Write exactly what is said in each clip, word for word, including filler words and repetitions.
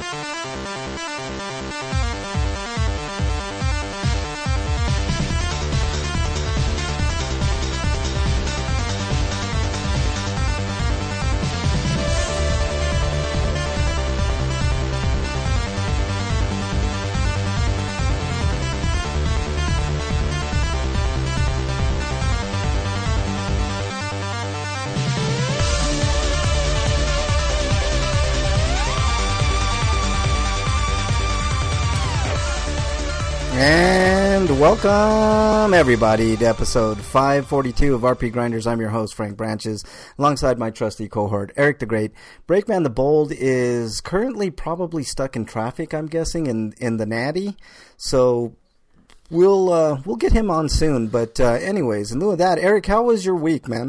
And welcome, everybody, to episode five forty-two of R P Grinders. I'm your host, Frank Branches, alongside my trusty cohort, Eric the Great. Breakman the Bold is currently probably stuck in traffic, I'm guessing, in, in the Natty. So we'll uh, we'll get him on soon. But uh, anyways, in lieu of that, Eric, how was your week, man?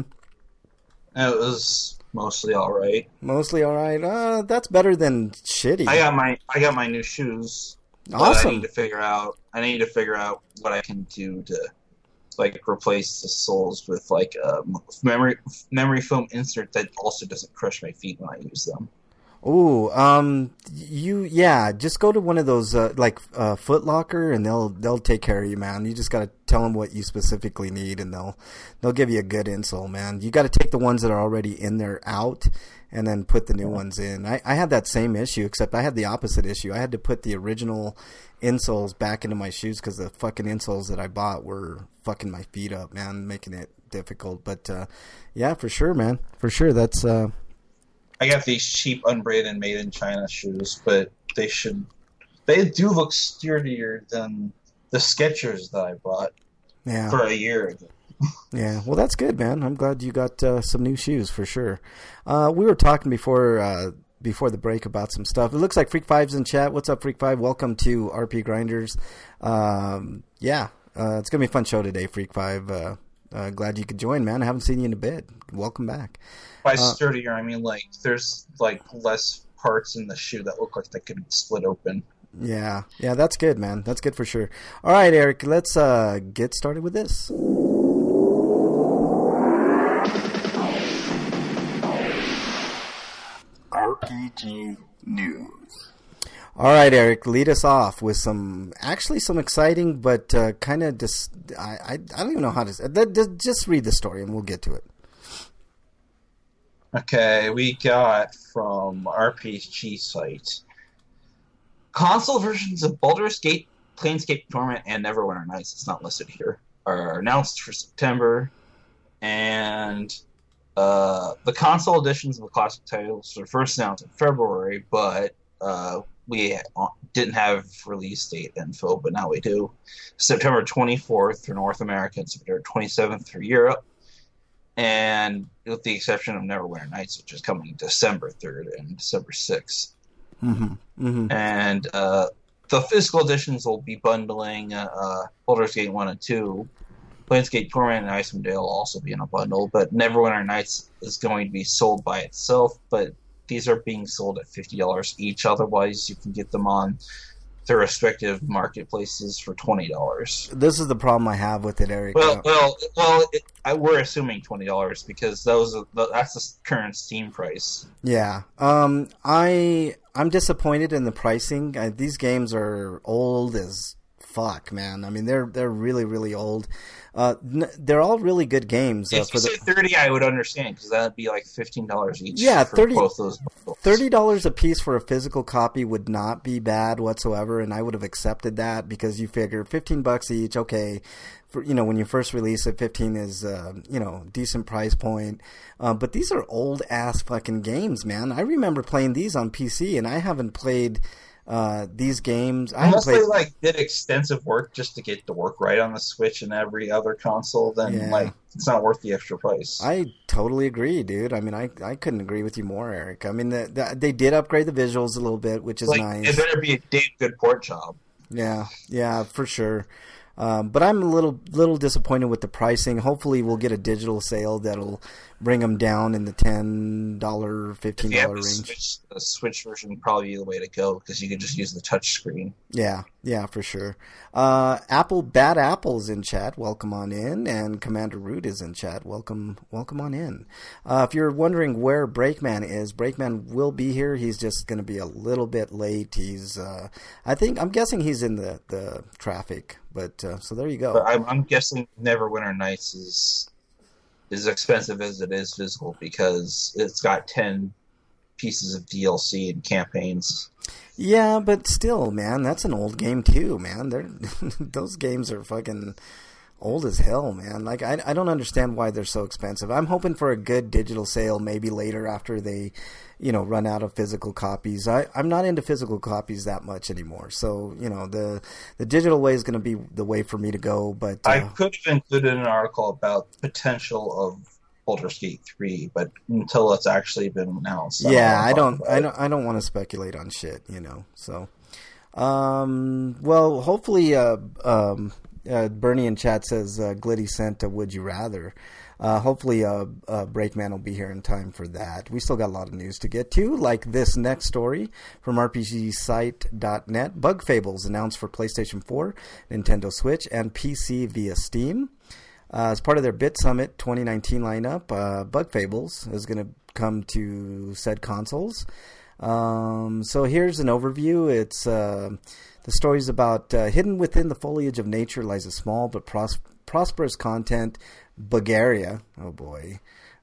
It was mostly all right. Mostly all right. Uh, that's better than shitty. I got my I got my new shoes. Awesome. I need to figure out. I need to figure out what I can do to, like, replace the soles with like a memory memory foam insert that also doesn't crush my feet when I use them. Ooh, um, you yeah, just go to one of those uh, like uh, Foot Locker, and they'll they'll take care of you, man. You just gotta tell them what you specifically need, and they'll they'll give you a good insole, man. You got to take the ones that are already in there out, and then put the new ones in. I, I had that same issue, except I had the opposite issue. I had to put the original insoles back into my shoes because the fucking insoles that I bought were fucking my feet up, man, making it difficult. But uh, yeah, for sure, man, for sure. That's. Uh, I got these cheap, unbraided, made in China shoes, but they should. They do look sturdier than the Skechers that I bought yeah. for a year ago. Yeah, well, that's good, man. I'm glad you got uh, some new shoes for sure. Uh, we were talking before uh, before the break about some stuff. It looks like Freak Five's in chat. What's up, Freak Five? Welcome to R P Grinders. Um, yeah, uh, it's gonna be a fun show today, Freak Five. Uh, uh, glad you could join, man. I haven't seen you in a bit. Welcome back. By Uh, sturdier, I mean like there's like less parts in the shoe that look like they could split open. Yeah, yeah, that's good, man. That's good for sure. All right, Eric, let's uh, get started with this. R P G News. All right, Eric, lead us off with some, actually some exciting, but uh, kind of just, I, I, I don't even know how to, just read the story and we'll get to it. Okay, we got from R P G site. Console versions of Baldur's Gate, Planescape Torment, and Neverwinter Nights, it's not listed here, are announced for September, and uh, the console editions of the classic titles were first announced in February, but uh, we didn't have release date info, but now we do. September twenty-fourth for North America and September twenty-seventh for Europe. And with the exception of Neverwinter Nights, which is coming December third and December sixth. Mm-hmm. Mm-hmm. And uh, the physical editions will be bundling uh, Baldur's Gate one and two. Planescape Torment and Icewind Dale will also be in a bundle, but Neverwinter Nights is going to be sold by itself, but these are being sold at fifty dollars each. Otherwise, you can get them on their respective marketplaces for twenty dollars. This is the problem I have with it, Eric. Well, well, well. It, I, we're assuming twenty dollars because those are, that's the current Steam price. Yeah, um, I I'm disappointed in the pricing. I, these games are old as fuck, man. I mean, they're they're really really old. Uh, n- they're all really good games. If uh, for you the said thirty, I would understand because that'd be like fifteen dollars each. Yeah, for thirty both those bundles. thirty dollars a piece for a physical copy would not be bad whatsoever, and I would have accepted that because you figure fifteen bucks each. Okay, for, you know, when you first release it, fifteen is uh, you know, decent price point. Uh, but these are old ass fucking games, man. I remember playing these on P C, and I haven't played uh, these games. I haven't Unless played. they like did extensive work just to get the work right on the Switch and every other console, then Yeah. like it's not worth the extra price. I totally agree, dude. I mean, I, I couldn't agree with you more, Eric. I mean, the, the, they did upgrade the visuals a little bit, which is like nice. it better be a damn good port job. Yeah, yeah, for sure. Um, but I'm a little little disappointed with the pricing. Hopefully, we'll get a digital sale that'll bring them down in the ten dollars, fifteen dollars range. Switch, the Switch version would probably be the way to go because you can just use the touch screen. Yeah, yeah, for sure. Uh, Apple Bad Apple's in chat. Welcome on in. And Commander Root is in chat. Welcome, welcome on in. Uh, if you're wondering where Breakman is, Breakman will be here. He's just going to be a little bit late. He's, uh, I think, I'm guessing he's in the, the traffic. But uh, so there you go. But I'm, I'm guessing Neverwinter Nights is as expensive as it is physical because it's got ten pieces of D L C and campaigns. Yeah, but still, man, that's an old game too, man. They're those games are fucking old as hell, man. Like I, I don't understand why they're so expensive. I'm hoping for a good digital sale maybe later after they, you know, run out of physical copies. I, I'm not into physical copies that much anymore. So, you know, the the digital way is going to be the way for me to go. But uh, I could have included an article about potential of Baldur's Gate three, but until it's actually been announced. Yeah, I don't, I don't, I don't want to speculate on shit, you know. So, um, well, hopefully, uh, um, uh, Bernie in chat says uh, Glitty sent a Would You Rather. Uh, hopefully, uh, uh, Breakman will be here in time for that. We still got a lot of news to get to, like this next story from R P G Site dot net. Bug Fables announced for PlayStation four, Nintendo Switch, and P C via Steam. Uh, as part of their Bit Summit twenty nineteen lineup, uh, Bug Fables is going to come to said consoles. Um, so here's an overview. It's uh, the story's about uh, hidden within the foliage of nature lies a small but pros- prosperous content, Bugaria. Oh boy.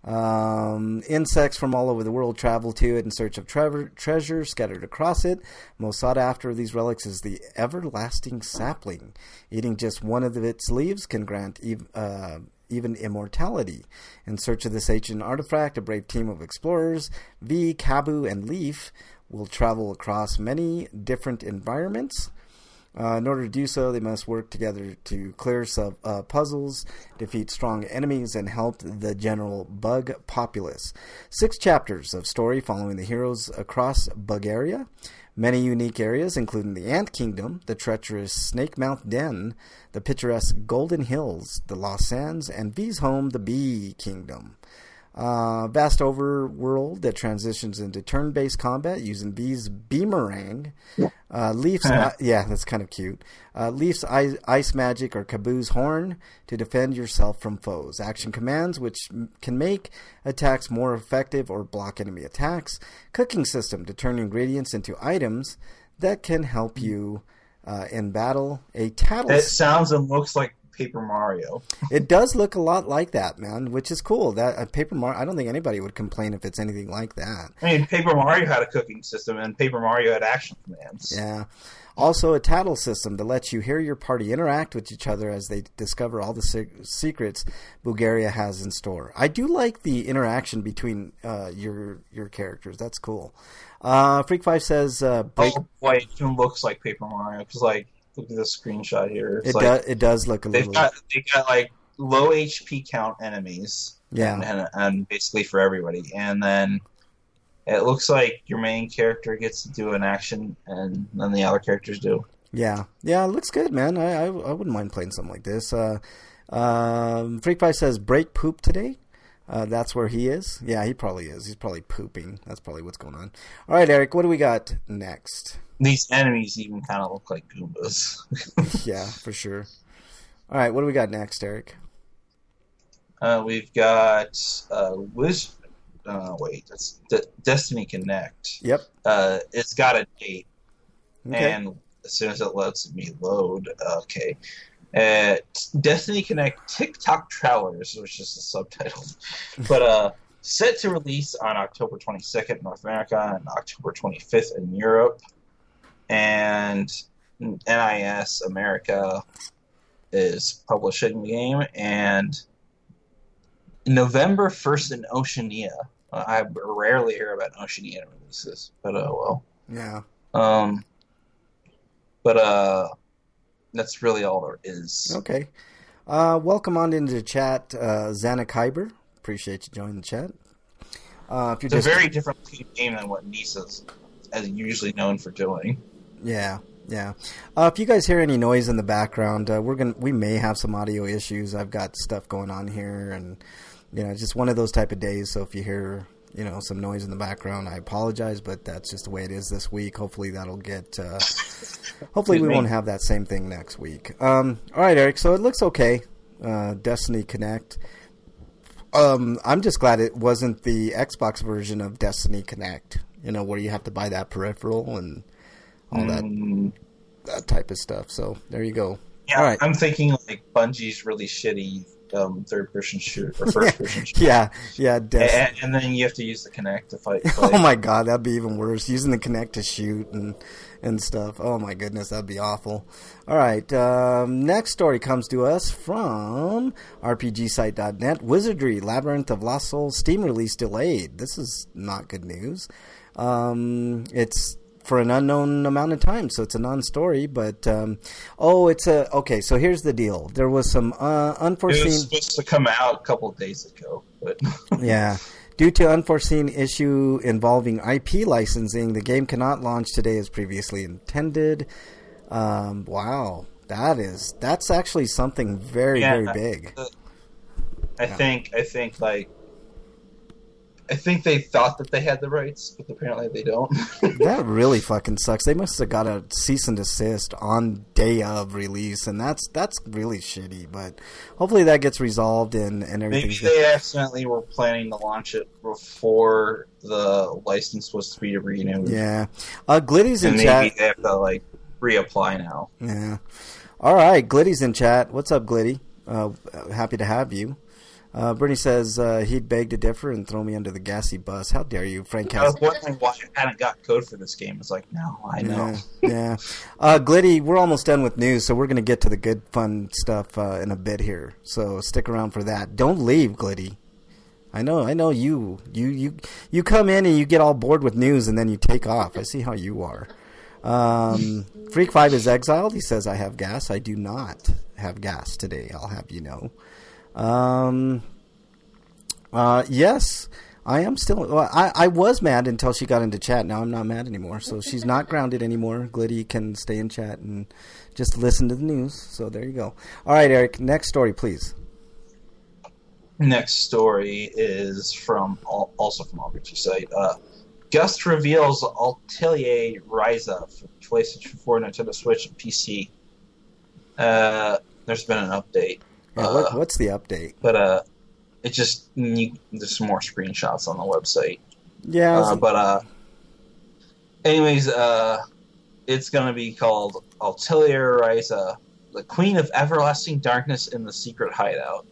Um, insects from all over the world travel to it in search of tre- treasure scattered across it. Most sought after of these relics is the everlasting sapling. Eating just one of its leaves can grant ev- uh, even immortality. In search of this ancient artifact, a brave team of explorers, V, Kabu, and Leaf, will travel across many different environments. Uh, in order to do so, they must work together to clear sub, uh, puzzles, defeat strong enemies, and help the general bug populace. Six chapters of story following the heroes across Bugaria. Many unique areas, including the Ant Kingdom, the treacherous Snake Mouth Den, the picturesque Golden Hills, the Lost Sands, and V's home, the Bee Kingdom. Uh, vast overworld that transitions into turn-based combat using V's Beamerang. Uh, Leaf's, uh, yeah, that's kind of cute. Uh, Leaf's ice, ice magic or Kabu's horn to defend yourself from foes. Action commands which m- can make attacks more effective or block enemy attacks. Cooking system to turn ingredients into items that can help you uh, in battle. A tattle. It sounds and looks like Paper Mario. It does look a lot like that, man, which is cool. That uh, Paper Mario, I don't think anybody would complain if it's anything like that. I mean, Paper Mario had a cooking system, and Paper Mario had action commands. Yeah. Also, a tattle system to let you hear your party interact with each other as they discover all the se- secrets Bugaria has in store. I do like the interaction between uh, your your characters. That's cool. Uh, Freak Five says, uh, break- "Oh boy, it even looks like Paper Mario." Because, like, look at this screenshot here. It's it like, does. It does look a they've little. got they got like low H P count enemies. Yeah. and, and, and basically for everybody, and then it looks like your main character gets to do an action, and then the other characters do. Yeah, yeah, it looks good, man. I I, I wouldn't mind playing something like this. Uh, um, Freak Pie says break poop today. Uh, that's where he is. Yeah, he probably is. He's probably pooping. That's probably what's going on. All right, Eric, what do we got next? These enemies even kind of look like Goombas. Yeah, for sure. All right, what do we got next, Eric? Uh, we've got uh, Wiz. Uh, wait, that's D- Destiny Connect. Yep. Uh, it's got a date, Okay. and as soon as it lets me load, okay. Uh, Destiny Connect TikTok Travelers, which is the subtitle, but uh, set to release on October twenty-second in North America and October twenty-fifth in Europe, and N I S America is publishing the game, and November first in Oceania. Uh, I rarely hear about Oceania releases, but oh well. Yeah. Um, but uh, that's really all there is. Okay. Uh, welcome on into the chat, uh, Xana Kyber. Appreciate you joining the chat. Uh, if you're It's just a very different game than what Nisa's is usually known for doing. Yeah, Yeah. Uh, if you guys hear any noise in the background, uh, we're gonna we may have some audio issues. I've got stuff going on here, and you know, just one of those type of days. So if you hear you know some noise in the background, I apologize, but that's just the way it is this week. Hopefully that'll get. Uh, hopefully we won't have that same thing next week. Um, all right, Eric. So it looks okay. Uh, Destiny Connect. Um, I'm just glad it wasn't the Xbox version of Destiny Connect. You know, where you have to buy that peripheral and all Mm. that that type of stuff. So there you go. Yeah, All right. I'm thinking like Bungie's really shitty um, third-person shooter or first-person shooter. Yeah, yeah. Des- And, and then you have to use the Kinect to fight. oh play. my God, that'd be even worse. Using the Kinect to shoot and and stuff. Oh my goodness, that'd be awful. All right, um, next story comes to us from R P G site dot net. Wizardry Labyrinth of Lost Souls Steam release delayed. This is not good news. Um, it's for an unknown amount of time, so it's a non-story. But um, oh, it's a okay. So here's the deal. There was some uh, It unforeseen. was supposed to come out a couple of days ago, but Yeah. Due to unforeseen issue involving I P licensing, the game cannot launch today as previously intended. Um, wow, that is that's actually something very Yeah, very big. uh, I Yeah. think I think like I think they thought that they had the rights, but apparently they don't. That really fucking sucks. They must have got a cease and desist on day of release, and that's that's really shitty. But hopefully that gets resolved and and Maybe everything's good. they accidentally were planning to launch it before the license was to be renewed. Yeah, uh, Glitty's in And chat. maybe they have to like reapply now. Yeah. All right, Glitty's in chat. What's up, Glitty? Uh, happy to have you. Uh, Bernie says uh, he'd beg to differ and throw me under the gassy bus. How dare you, Frank? I was wondering why I hadn't got code for this game. It's like, no, I know. Yeah, yeah. Uh, Glitty, we're almost done with news, so we're going to get to the good, fun stuff uh, in a bit here. So stick around for that. Don't leave, Glitty. I know, I know you. You, you, you come in and you get all bored with news, and then you take off. I see how you are. Um, Freak Five is exiled. He says, "I have gas. I do not have gas today. I'll have you know." Um. Uh. Yes. I am still. Well, I, I was mad until she got into chat. Now I'm not mad anymore. So she's not grounded anymore. Glitty can stay in chat and just listen to the news. So there you go. All right, Eric. Next story, please. Next story is from al- also from R P G site. Uh, Gust reveals Atelier Ryza for PlayStation four, Nintendo Switch, and P C. Uh, there's been an update. Yeah, Uh, what, what's the update? but uh, it just you, there's some more screenshots on the website. Yeah. Uh, but uh, anyways, uh, it's gonna be called Atelier Ryza, the Queen of Everlasting Darkness in the Secret Hideout.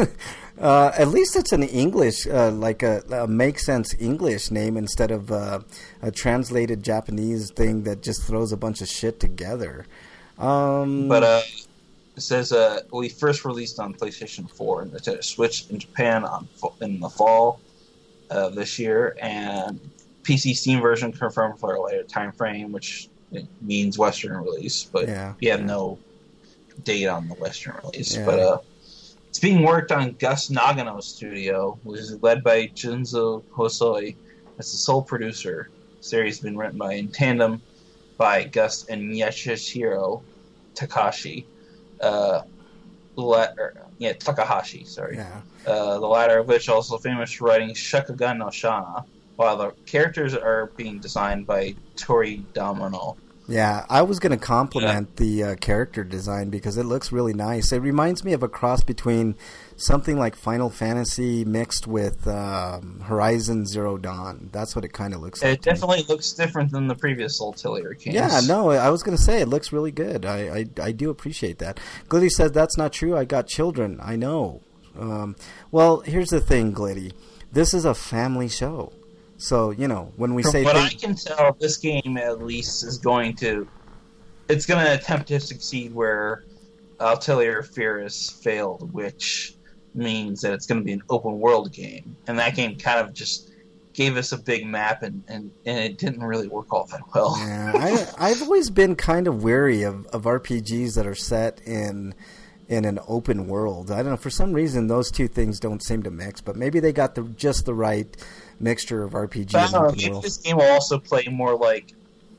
Uh, at least it's an English, uh, like a, a make sense English name instead of uh, a translated Japanese thing that just throws a bunch of shit together. Um, But uh, it says uh, we first released on PlayStation four and Nintendo Switch in Japan on in the fall of this year, and P C Steam version confirmed for a later time frame, which means Western release. But Yeah. we have no date on the Western release. Yeah. But uh, it's being worked on Gus Nagano's studio, which is led by Junzo Hosoi as the sole producer. The series has been written by in tandem by Gus and Yasuhiro Takashi. Uh, la- er, yeah, Takahashi, sorry. yeah. Uh, the latter of which also famous for writing Shakugan no Shana, while the characters are being designed by Tori Domino. Yeah, I was going to compliment the uh, character design because it looks really nice. It reminds me of a cross between something like Final Fantasy mixed with um, Horizon Zero Dawn. That's what it kind of looks like. It to me. definitely looks different than the previous Atelier games. Yeah, no, I was going to say it looks really good. I, I, I do appreciate that. Glitty says, that's not true. I got children. I know. Um, well, here's the thing, Glitty. This is a family show. So, you know, when we From say... what thing- I can tell, this game at least is going to... It's going to attempt to succeed where Atelier Firis failed, which means that it's going to be an open world game. And that game kind of just gave us a big map, and, and, and it didn't really work all that well. Yeah, I, I've always been kind of weary of, of R P Gs that are set in in an open world. I don't know, for some reason those two things don't seem to mix, but maybe they got the just the right mixture of R P G I and don't know, open maybe world. this game will also play more like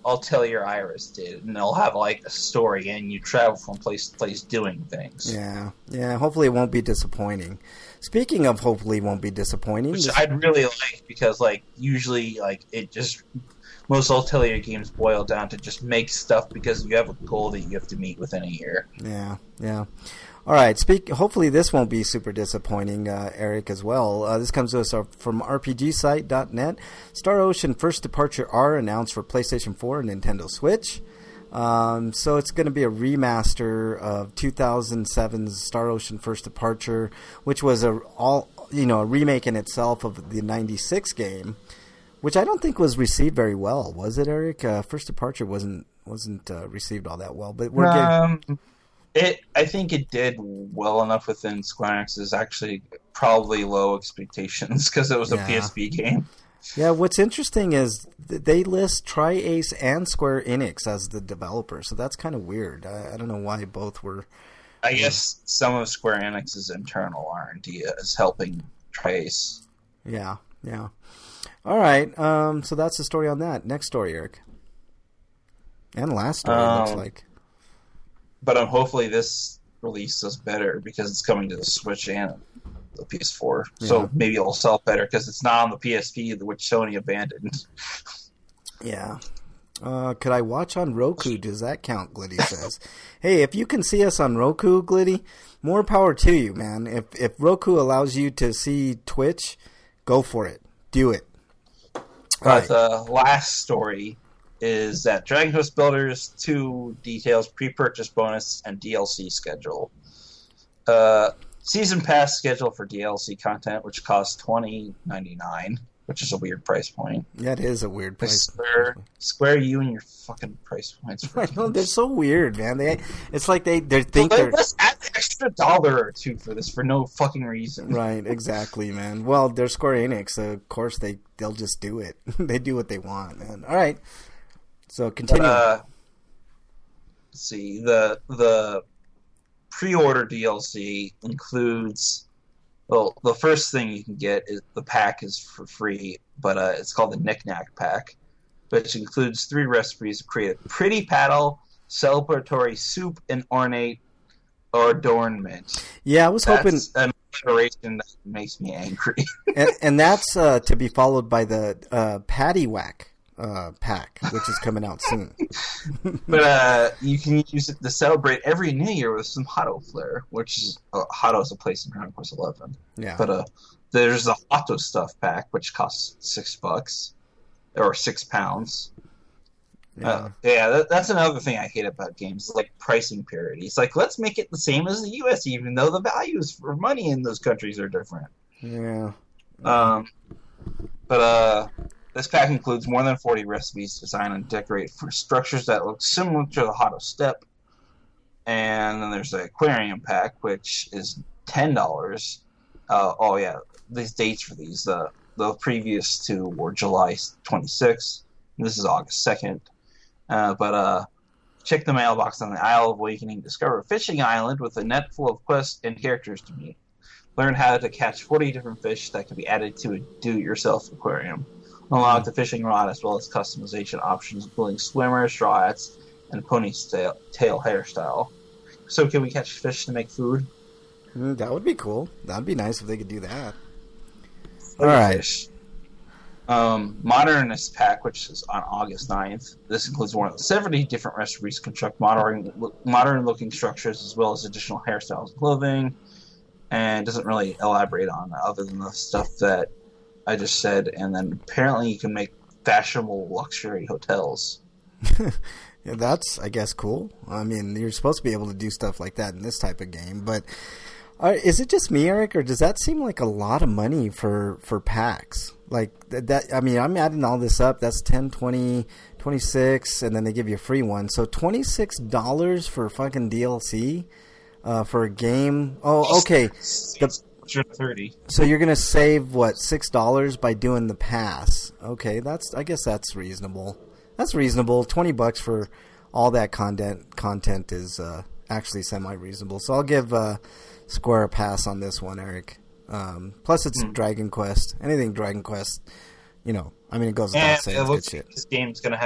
Altair Iris did, and they'll have like a story, and you travel from place to place doing things. Yeah, yeah. Hopefully, it won't be disappointing. Speaking of, hopefully, it won't be disappointing. Which this- I'd really like, because like usually like it just most Altair games boil down to just make stuff because you have a goal that you have to meet within a year. Yeah, yeah. All right. Speak. Hopefully, this won't be super disappointing, uh, Eric, as well. Uh, this comes to us from R P G site dot net. Star Ocean First Departure R announced for PlayStation four and Nintendo Switch. Um, so it's going to be a remaster of two thousand seven's Star Ocean First Departure, which was a all you know a remake in itself of the ninety-six game, which I don't think was received very well, was it, Eric? Uh, First Departure wasn't wasn't uh, received all that well, but we're um, getting. It, I think it did well enough within Square Enix's actually probably low expectations because it was a Yeah. P S P game. Yeah, what's interesting is th- they list Tri-Ace and Square Enix as the developer, so that's kind of weird. I, I don't know why both were. I guess some of Square Enix's internal R and D is helping Trace. Yeah, yeah. All right, um, so that's the story on that. Next story, Eric. And last story, it looks Um, like. But um, hopefully this release does better because it's coming to the Switch and the P S four. Yeah. So maybe it'll sell better because it's not on the P S P, which Sony abandoned. Yeah. Uh, could I watch on Roku? Does that count? Glitty says. Hey, if you can see us on Roku, Glitty, more power to you, man. If if Roku allows you to see Twitch, go for it. Do it. All But right. the last story is that Dragon Quest Builders two details pre-purchase bonus and D L C schedule. Uh, season pass schedule for D L C content, which costs twenty ninety-nine, which is a weird price point. That is a weird price. Square, Square, you and your fucking price points. For I know, they're games. so weird, man. They, it's like they, they So think they- they're let's add an extra dollar or two for this for no fucking reason. right. Exactly, man. Well, they're Square Enix, so of course they they'll just do it. They do what they want, man. All right. So continue. Uh, let's see, the the pre-order D L C includes. Well, the first thing you can get is the pack is for free, but uh, it's called the Knick-Knack pack, which includes three recipes to create a pretty paddle, celebratory soup, and ornate or adornment. yeah, I was hoping, That's an iteration that makes me angry. and, and that's uh, to be followed by the uh, Patty Whack uh, pack, which is coming out soon. But uh, you can use it to celebrate every New Year with some Hotto Flair, which is uh, Hotto is a place in Dragon Quest eleven. Yeah. But uh, there's the Hotto Stuff pack, which costs six bucks or six pounds. yeah. Uh, yeah, that, that's another thing I hate about games, like pricing parity. It's like, let's make it the same as the U S, even though the values for money in those countries are different. yeah. Um, but uh, this pack includes more than forty recipes designed and decorated for structures that look similar to the Hotto Step. And then there's the Aquarium pack, which is ten dollars. Uh, oh, yeah, these dates for these. Uh, the previous two were July twenty-sixth. This is August second. Uh, but uh, check the mailbox on the Isle of Awakening. Discover a fishing island with a net full of quests and characters to meet. Learn how to catch forty different fish that can be added to a do-it-yourself aquarium. Unlock the fishing rod as well as customization options, including swimmer, straw hats, and ponytail tail hairstyle. So can we catch fish to make food? Mm, that would be cool. That'd be nice if they could do that. All right. Fish. Um, Modernist Pack, which is on August ninth. This includes more than seventy different recipes to construct modern, modern-looking structures as well as additional hairstyles and clothing. And doesn't really elaborate on it other than the stuff that I just said. And then apparently you can make fashionable luxury hotels. Yeah, that's, I guess, cool. I mean, you're supposed to be able to do stuff like that in this type of game. But uh, is it just me, Eric, or does that seem like a lot of money for, for packs? Like, th- that. I mean, I'm adding all this up. That's ten, twenty, twenty-six, and then they give you a free one. So twenty-six dollars for fucking D L C uh, for a game. Oh, okay. The, thirty. So you're gonna save what six dollars by doing the pass? Okay, that's I guess that's reasonable. That's reasonable. Twenty bucks for all that content content is uh, actually semi reasonable. So I'll give uh, Square a pass on this one, Eric. Um, plus it's Mm. Dragon Quest. Anything Dragon Quest, you know. I mean, it goes without And saying, it it's good looks shit. like this game's going to have a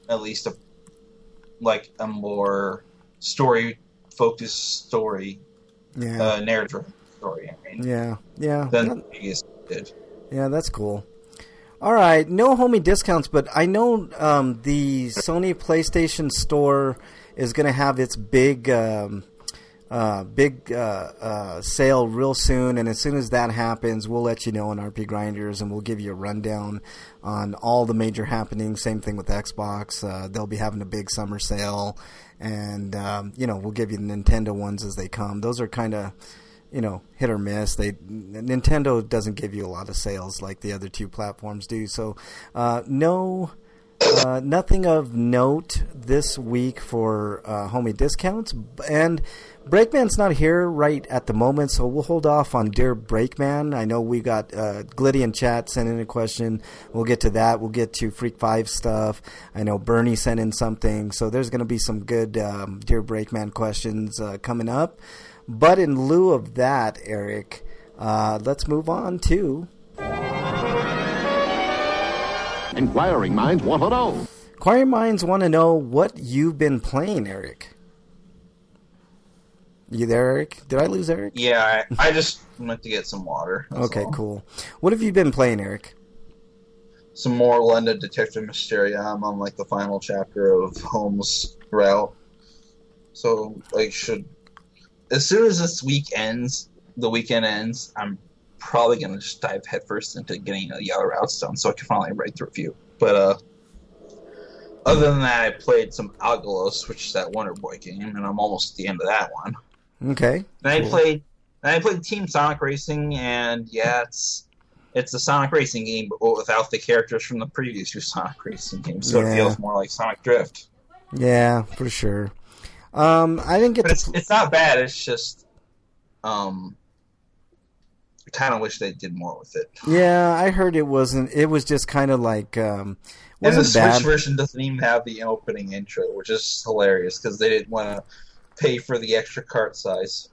at least a like a more story focused story, Yeah. uh, narrative story. I mean, Yeah. Yeah. than That- Vegas did. Yeah, that's cool. All right, no homie discounts, but I know um, the Sony PlayStation Store is going to have its big, um, uh, big uh, uh, sale real soon, and as soon as that happens, we'll let you know on R P Grinders, and we'll give you a rundown on all the major happenings. Same thing with Xbox; uh, they'll be having a big summer sale, and um, you know we'll give you the Nintendo ones as they come. Those are kind of you know, hit or miss. They Nintendo doesn't give you a lot of sales like the other two platforms do. So, uh, no, uh, nothing of note this week for uh, homie discounts. And Breakman's not here right at the moment, so we'll hold off on Dear Breakman. I know we got uh, Glitty in chat sent in a question. We'll get to that. We'll get to Freak five stuff. I know Bernie sent in something. So there's going to be some good um, Dear Breakman questions uh, coming up. But in lieu of that, Eric, uh, let's move on to... Inquiring minds want to know. Inquiring minds want to know what you've been playing, Eric. You there, Eric? Did I lose Eric? Yeah, I, I just went to get some water. Okay, all. cool. What have you been playing, Eric? Some more London Detective Mysteria. I'm on like the final chapter of Holmes' route. So, like, should... As soon as this week ends, the weekend ends, I'm probably going to just dive headfirst into getting the other routes done so I can finally write the review. But, uh, other than that, I played some Algolos, which is that Wonder Boy game, and I'm almost at the end of that one. Okay. And cool. I played, and I played Team Sonic Racing, and yeah, it's it's a Sonic Racing game, but without the characters from the previous two Sonic Racing games, so Yeah. it feels more like Sonic Drift. Yeah, for sure. Um, I didn't get But to... it's, pl- it's not bad. It's just, um, I kind of wish they did more with it. Yeah, I heard it wasn't... It was just kind of like... Um, And the wasn't Switch bad. version doesn't even have the opening intro, which is hilarious because they didn't want to pay for the extra cart size.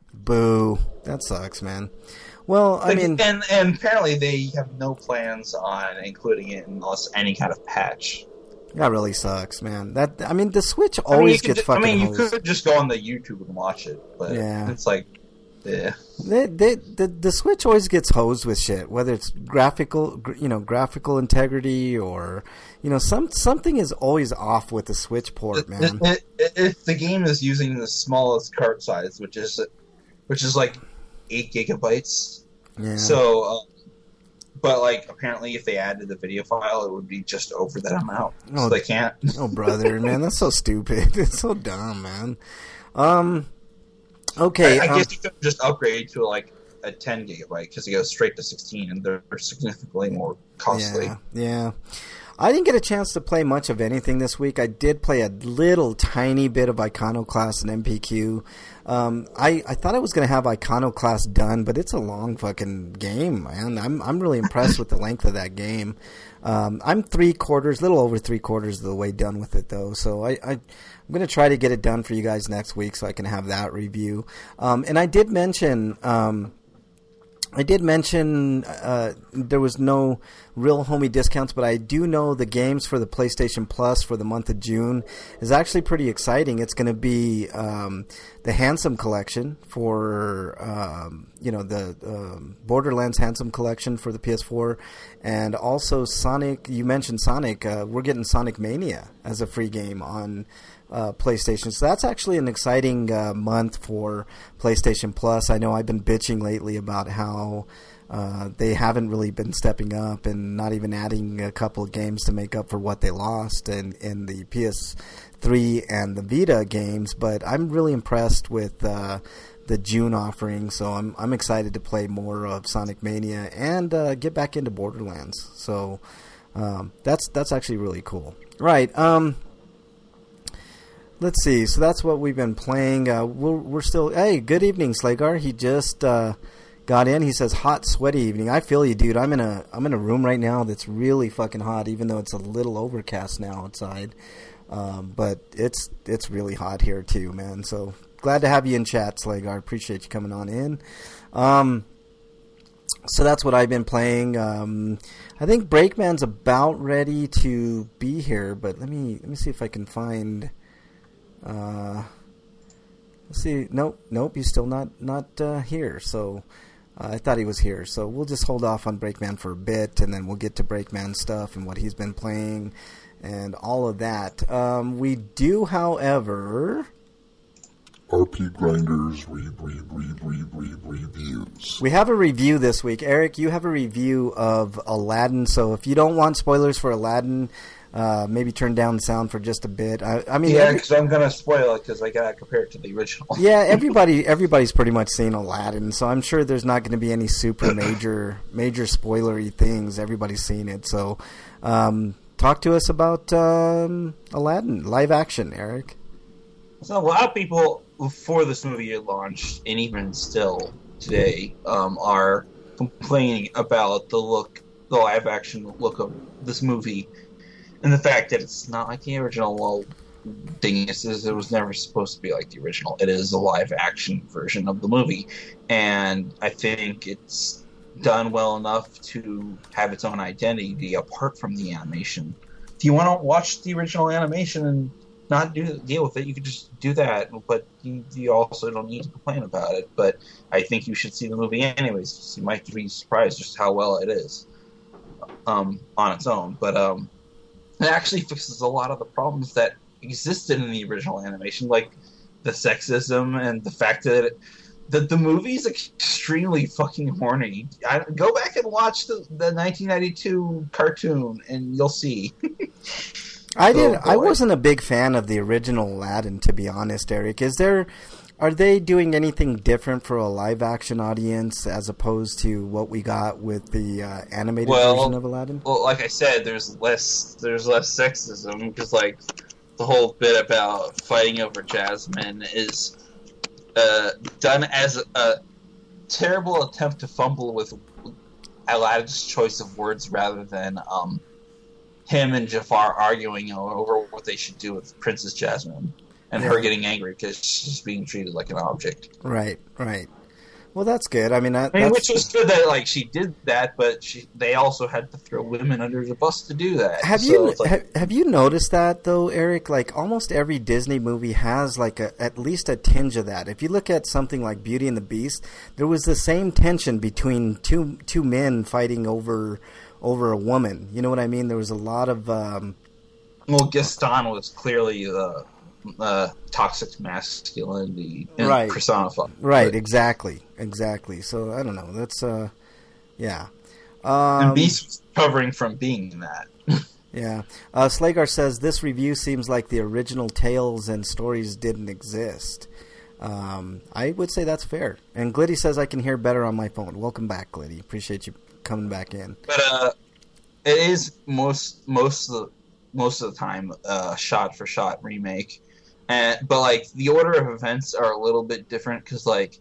Boo. That sucks, man. Well, I Like, mean... and and apparently they have no plans on including it unless any kind of patch. That really sucks, man. That I mean, the Switch I mean, always you could gets ju- fucking I mean, you hosed. could just go on the YouTube and watch it, but Yeah. it's like, yeah. They, they, the the Switch always gets hosed with shit, whether it's graphical, gr- you know, graphical integrity or, you know, some something is always off with the Switch port, man. It- it- it- if the game is using the smallest cart size, which is which is like eight gigabytes, Yeah. so. Uh, But, like, apparently if they added the video file, it would be just over that amount. Oh, So they can't. Oh, brother, man, that's so stupid. It's so dumb, man. Um, okay. I, I um, guess you could just upgrade to, like, a ten gigabyte, because it goes straight to sixteen, and they're significantly more costly. Yeah, yeah. I didn't get a chance to play much of anything this week. I did play a little tiny bit of Iconoclast and M P Q. Um, I, I thought I was going to have Iconoclast done, but it's a long fucking game, man. I'm I'm really impressed with the length of that game. Um, I'm three quarters, little over three quarters of the way done with it, though. So I, I I'm going to try to get it done for you guys next week so I can have that review. Um, and I did mention... Um, I did mention uh, there was no real homie discounts, but I do know the games for the PlayStation Plus for the month of June is actually pretty exciting. It's going to be um, the Handsome Collection for um, you know the um, Borderlands Handsome Collection for the P S four, and also Sonic. You mentioned Sonic. Uh, we're getting Sonic Mania as a free game on Uh, PlayStation. So that's actually an exciting uh, month for PlayStation Plus. I know I've been bitching lately about how uh, they haven't really been stepping up and not even adding a couple of games to make up for what they lost in, in the P S three and the Vita games. But I'm really impressed with uh, the June offering, so I'm I'm excited to play more of Sonic Mania and uh, get back into Borderlands. So um, that's that's actually really cool. Right. Um, Let's see. So that's what we've been playing. Uh, we're, we're still... Hey, good evening, Slagar. He just uh, got in. He says, hot, sweaty evening. I feel you, dude. I'm in a I'm in a room right now that's really fucking hot, even though it's a little overcast now outside. Um, but it's it's really hot here, too, man. So glad to have you in chat, Slagar. Appreciate you coming on in. Um, so that's what I've been playing. Um, I think Breakman's about ready to be here, but let me let me see if I can find. Uh, let's see. Nope, nope. He's still not not uh, here. So uh, I thought he was here. So we'll just hold off on Breakman for a bit, and then we'll get to Breakman stuff and what he's been playing and all of that. Um, we do, however. R P Grinders re, re, re, re, re, reviews. We have a review this week. Eric, you have a review of Aladdin, so if you don't want spoilers for Aladdin, uh, maybe turn down the sound for just a bit. I, I mean, yeah, every, because I'm gonna spoil it because I gotta compare it to the original. yeah, everybody, everybody's pretty much seen Aladdin, so I'm sure there's not going to be any super major, major spoilery things. Everybody's seen it, so um, talk to us about um, Aladdin live action, Eric. So a lot of people before this movie launched, and even still today, um, are complaining about the look, the live-action look of this movie, and the fact that it's not like the original. Well, thing is, is it was never supposed to be like the original. It is a live-action version of the movie, and I think it's done well enough to have its own identity apart from the animation. If you want to watch the original animation and not do deal with it, you could just do that, but you, you also don't need to complain about it. But I think you should see the movie anyways. You might be surprised just how well it is um, on its own. But um, it actually fixes a lot of the problems that existed in the original animation, like the sexism and the fact that it, that the movie's extremely fucking horny. I, go back and watch the, the nineteen ninety-two cartoon, and you'll see. I did. Oh, I wasn't a big fan of the original Aladdin, to be honest, Eric. Is there, are they doing anything different for a live action audience as opposed to what we got with the uh, animated well, version of Aladdin? Well, like I said, there's less there's less sexism because like the whole bit about fighting over Jasmine is uh, done as a, a terrible attempt to fumble with Aladdin's choice of words rather than um. him and Jafar arguing over what they should do with Princess Jasmine, and her getting angry because she's being treated like an object. Right, right. Well, that's good. I mean, that, I mean, that's... which was good that like she did that, but she they also had to throw women under the bus to do that. Have so you like, have, have you noticed that though, Eric? Like almost every Disney movie has like a, at least a tinge of that. If you look at something like Beauty and the Beast, there was the same tension between two two men fighting over. over a woman. You know what I mean? There was a lot of... Um, well, Gaston was clearly the uh, toxic masculinity right. personified. Right, but, exactly. Exactly. So, I don't know. That's, uh, yeah. Um, and Beast was recovering from being that. yeah. Uh, Slagar says, this review seems like the original tales and stories didn't exist. Um, I would say that's fair. And Glitty says, I can hear better on my phone. Welcome back, Glitty. Appreciate you coming back in. But uh, it is most most of the most of the time uh, shot for shot remake, and but like the order of events are a little bit different because like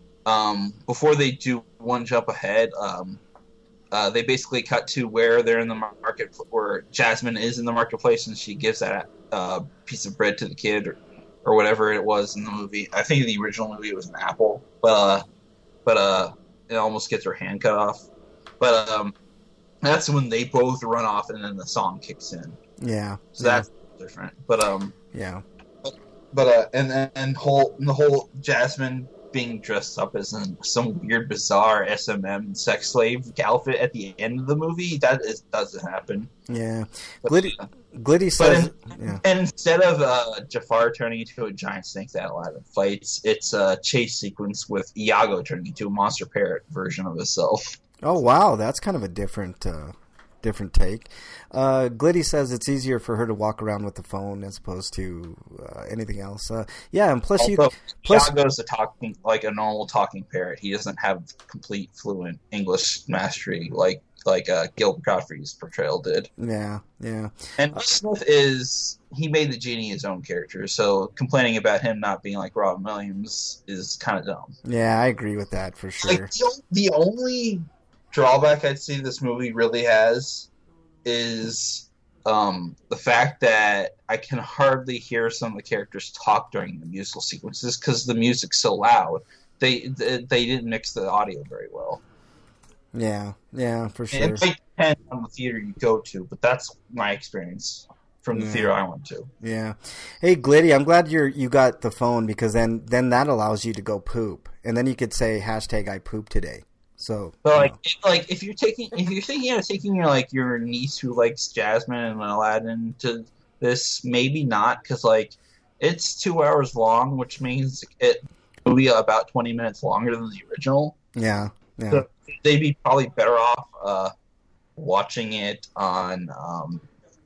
um, before they do one jump ahead, um, uh, they basically cut to where they're in the market, where Jasmine is in the marketplace, and she gives that uh, piece of bread to the kid or, or whatever it was in the movie. I think in the original movie it was an apple, but uh, but uh, it almost gets her hand cut off. But um, that's when they both run off, and then the song kicks in. Yeah, so yeah. that's different. But um, yeah. But, but uh, and and whole and the whole Jasmine being dressed up as an, some weird, bizarre S M M sex slave outfit at the end of the movie, that is, doesn't happen. Yeah, but, Glitty, uh, Glitty says. in, yeah. And instead of uh, Jafar turning into a giant snake that Aladdin fights, it's a chase sequence with Iago turning into a monster parrot version of himself. Oh wow, that's kind of a different, uh, different take. Uh, Glitty says it's easier for her to walk around with the phone as opposed to uh, anything else. Uh, yeah, and plus also, you, plus Iago's a talking like a normal talking parrot. He doesn't have complete fluent English mastery like like uh, Gilbert Gottfried's portrayal did. Yeah, yeah. And Smith is he made the genie his own character, so complaining about him not being like Robin Williams is kind of dumb. Yeah, I agree with that for sure. Like the, the only drawback I'd say this movie really has is um, the fact that I can hardly hear some of the characters talk during the musical sequences because the music's so loud. They, they they didn't mix the audio very well. Yeah, yeah, for sure. It might depend on the theater you go to, but that's my experience from the Yeah. theater I went to. Yeah. Hey, Glitty, I'm glad you're you got the phone because then then that allows you to go poop, and then you could say hashtag I pooped today. So, But you like, know. it, like if you're taking, if you're thinking of taking your like your niece who likes Jasmine and Aladdin to this, maybe not, because like it's two hours long, which means it will be about twenty minutes longer than the original. yeah, yeah, So they'd be probably better off uh, watching it on um,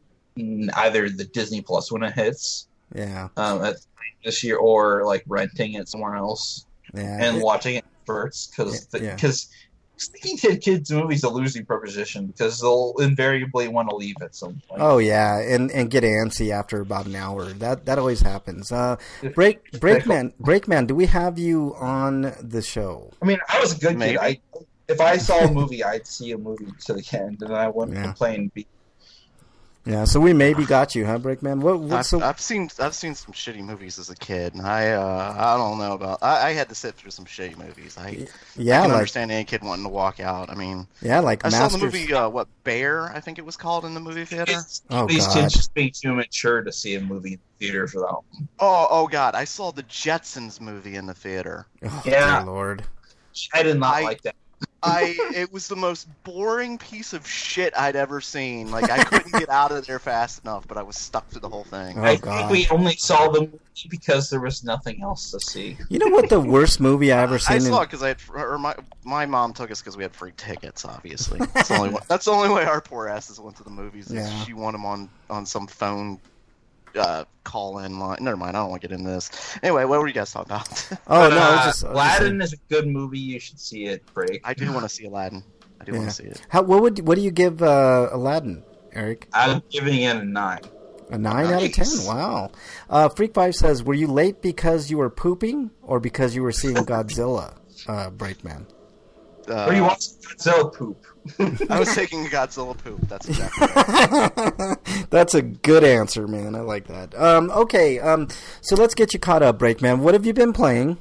either the Disney Plus when it hits yeah, um, at, this year, or like renting it somewhere else yeah. and It- watching it first, because Yeah. because sneaking kid kids movies a losing proposition because they'll invariably want to leave at some point. Oh yeah, and and get antsy after about an hour. That that always happens. Uh, break Breakman, Breakman. Do we have you on the show? I mean, I was a good Maybe. kid. I if I saw a movie, I'd see a movie to the end, and I wouldn't Yeah. complain. Be- Yeah, so we maybe got you, huh, Breakman? What? what I've, so I've seen I've seen some shitty movies as a kid. And I uh, I don't know about. I, I had to sit through some shitty movies. I, yeah, I can like understand any kid wanting to walk out. I mean, yeah, like I Masters. saw the movie uh, what Bear, I think it was called, in the movie theater. It's- Oh, these God. kids just being too mature to see a movie in the theater for that one. Oh oh God, I saw the Jetsons movie in the theater. Oh, Yeah. dear Lord. I did not I- like that. I it was the most boring piece of shit I'd ever seen. Like I couldn't get out of there fast enough, but I was stuck through the whole thing. Oh, I God. think we only saw the movie because there was nothing else to see. You know what the worst movie I ever I seen? saw in, it because I had, or my my mom took us because we had free tickets. Obviously, that's the only way, that's the only way our poor asses went to the movies. Is Yeah. She won them on on some phone uh, call in line. Never mind, I don't want to get into this. Anyway, what were you guys talking about? oh But, no, I was uh, just, I was just Aladdin saying- is a good movie. You should see it. Break. I do want to see Aladdin. I do Yeah. want to see it. How? What would? What do you give uh, Aladdin, Eric? I'm giving it a nine. A nine out of ten. Nice. Wow. Uh, Freak Five says, "Were you late because you were pooping, or because you were seeing Godzilla?" Uh, Breakman. Uh, Or you watch Godzilla poop. I was taking Godzilla poop. That's exactly right. That's a good answer, man. I like that. Um, okay, um, so let's get you caught up, Breakman. What have you been playing?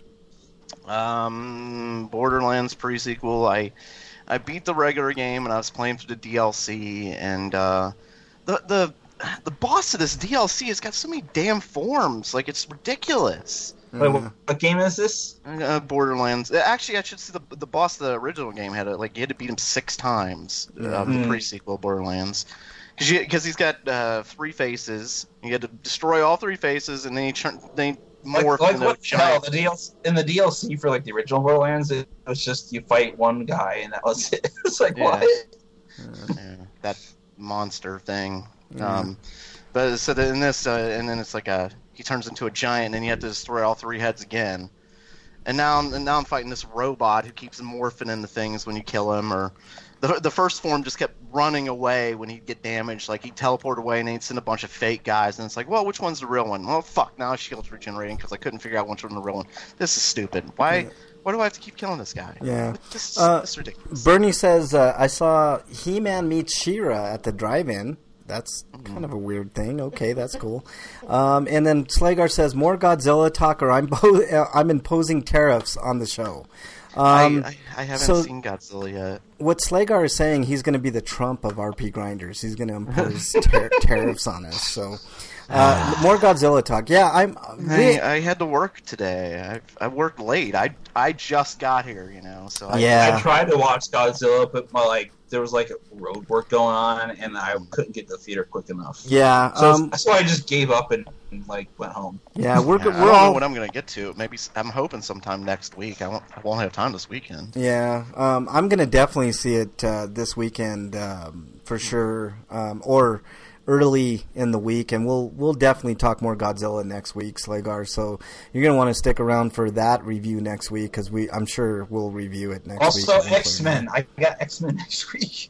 Um, Borderlands pre-sequel. I I beat the regular game and I was playing through the D L C, and uh, the the the boss of this D L C has got so many damn forms. Like, it's ridiculous. Wait, what, what game is this? Uh, Borderlands. Actually, I should say the the boss of the original game had a, like you had to beat him six times. Uh, Mm. The pre-sequel Borderlands, because because he's got uh, three faces. You had to destroy all three faces, and then he turn they Like, morph like into what a the hell? giant. The D L C, in the D L C for like the original Borderlands, it was just you fight one guy and that was it. It's like Yeah. what? Yeah, that monster thing. Um, but so that in this, uh, and then it's like a he turns into a giant, and then you have to destroy all three heads again. And now, I'm, and now I'm fighting this robot who keeps morphing into things when you kill him. Or the the first form just kept running away when he'd get damaged. Like he'd teleport away, and he'd send a bunch of fake guys. And it's like, well, which one's the real one? Well, fuck. Now his shield's regenerating because I couldn't figure out which one's the real one. This is stupid. Why? Yeah. Why do I have to keep killing this guy? Yeah. This is, Uh, this is ridiculous. Bernie says, uh, I saw He-Man meet She-Ra at the drive-in. That's kind of a weird thing. Okay, that's cool. Um, and then Slagar says, more Godzilla talk or I'm, po- uh, I'm imposing tariffs on the show. Um, I, I, I haven't so- seen Godzilla yet. what Slagar is saying, he's going to be the Trump of R P Grinders. He's going to impose tar- tariffs on us. So, uh, more Godzilla talk. Yeah, I'm. Hey, I had to work today. I I worked late. I I just got here, you know. So I, Yeah. I tried to watch Godzilla, but my like there was like road work going on, and I couldn't get to the theater quick enough. yeah, So um, that's why I just gave up and, and like went home. yeah, we're Yeah, we're I don't all know what I'm gonna get to. Maybe s- I'm hoping sometime next week. I won't I won't have time this weekend. Yeah, um, I'm gonna definitely see it uh, this weekend um, for sure, um, or early in the week, and we'll we'll definitely talk more Godzilla next week, Slagar. So you're gonna want to stick around for that review next week because we I'm sure we'll review it next week. Also, X Men. I got X Men next week.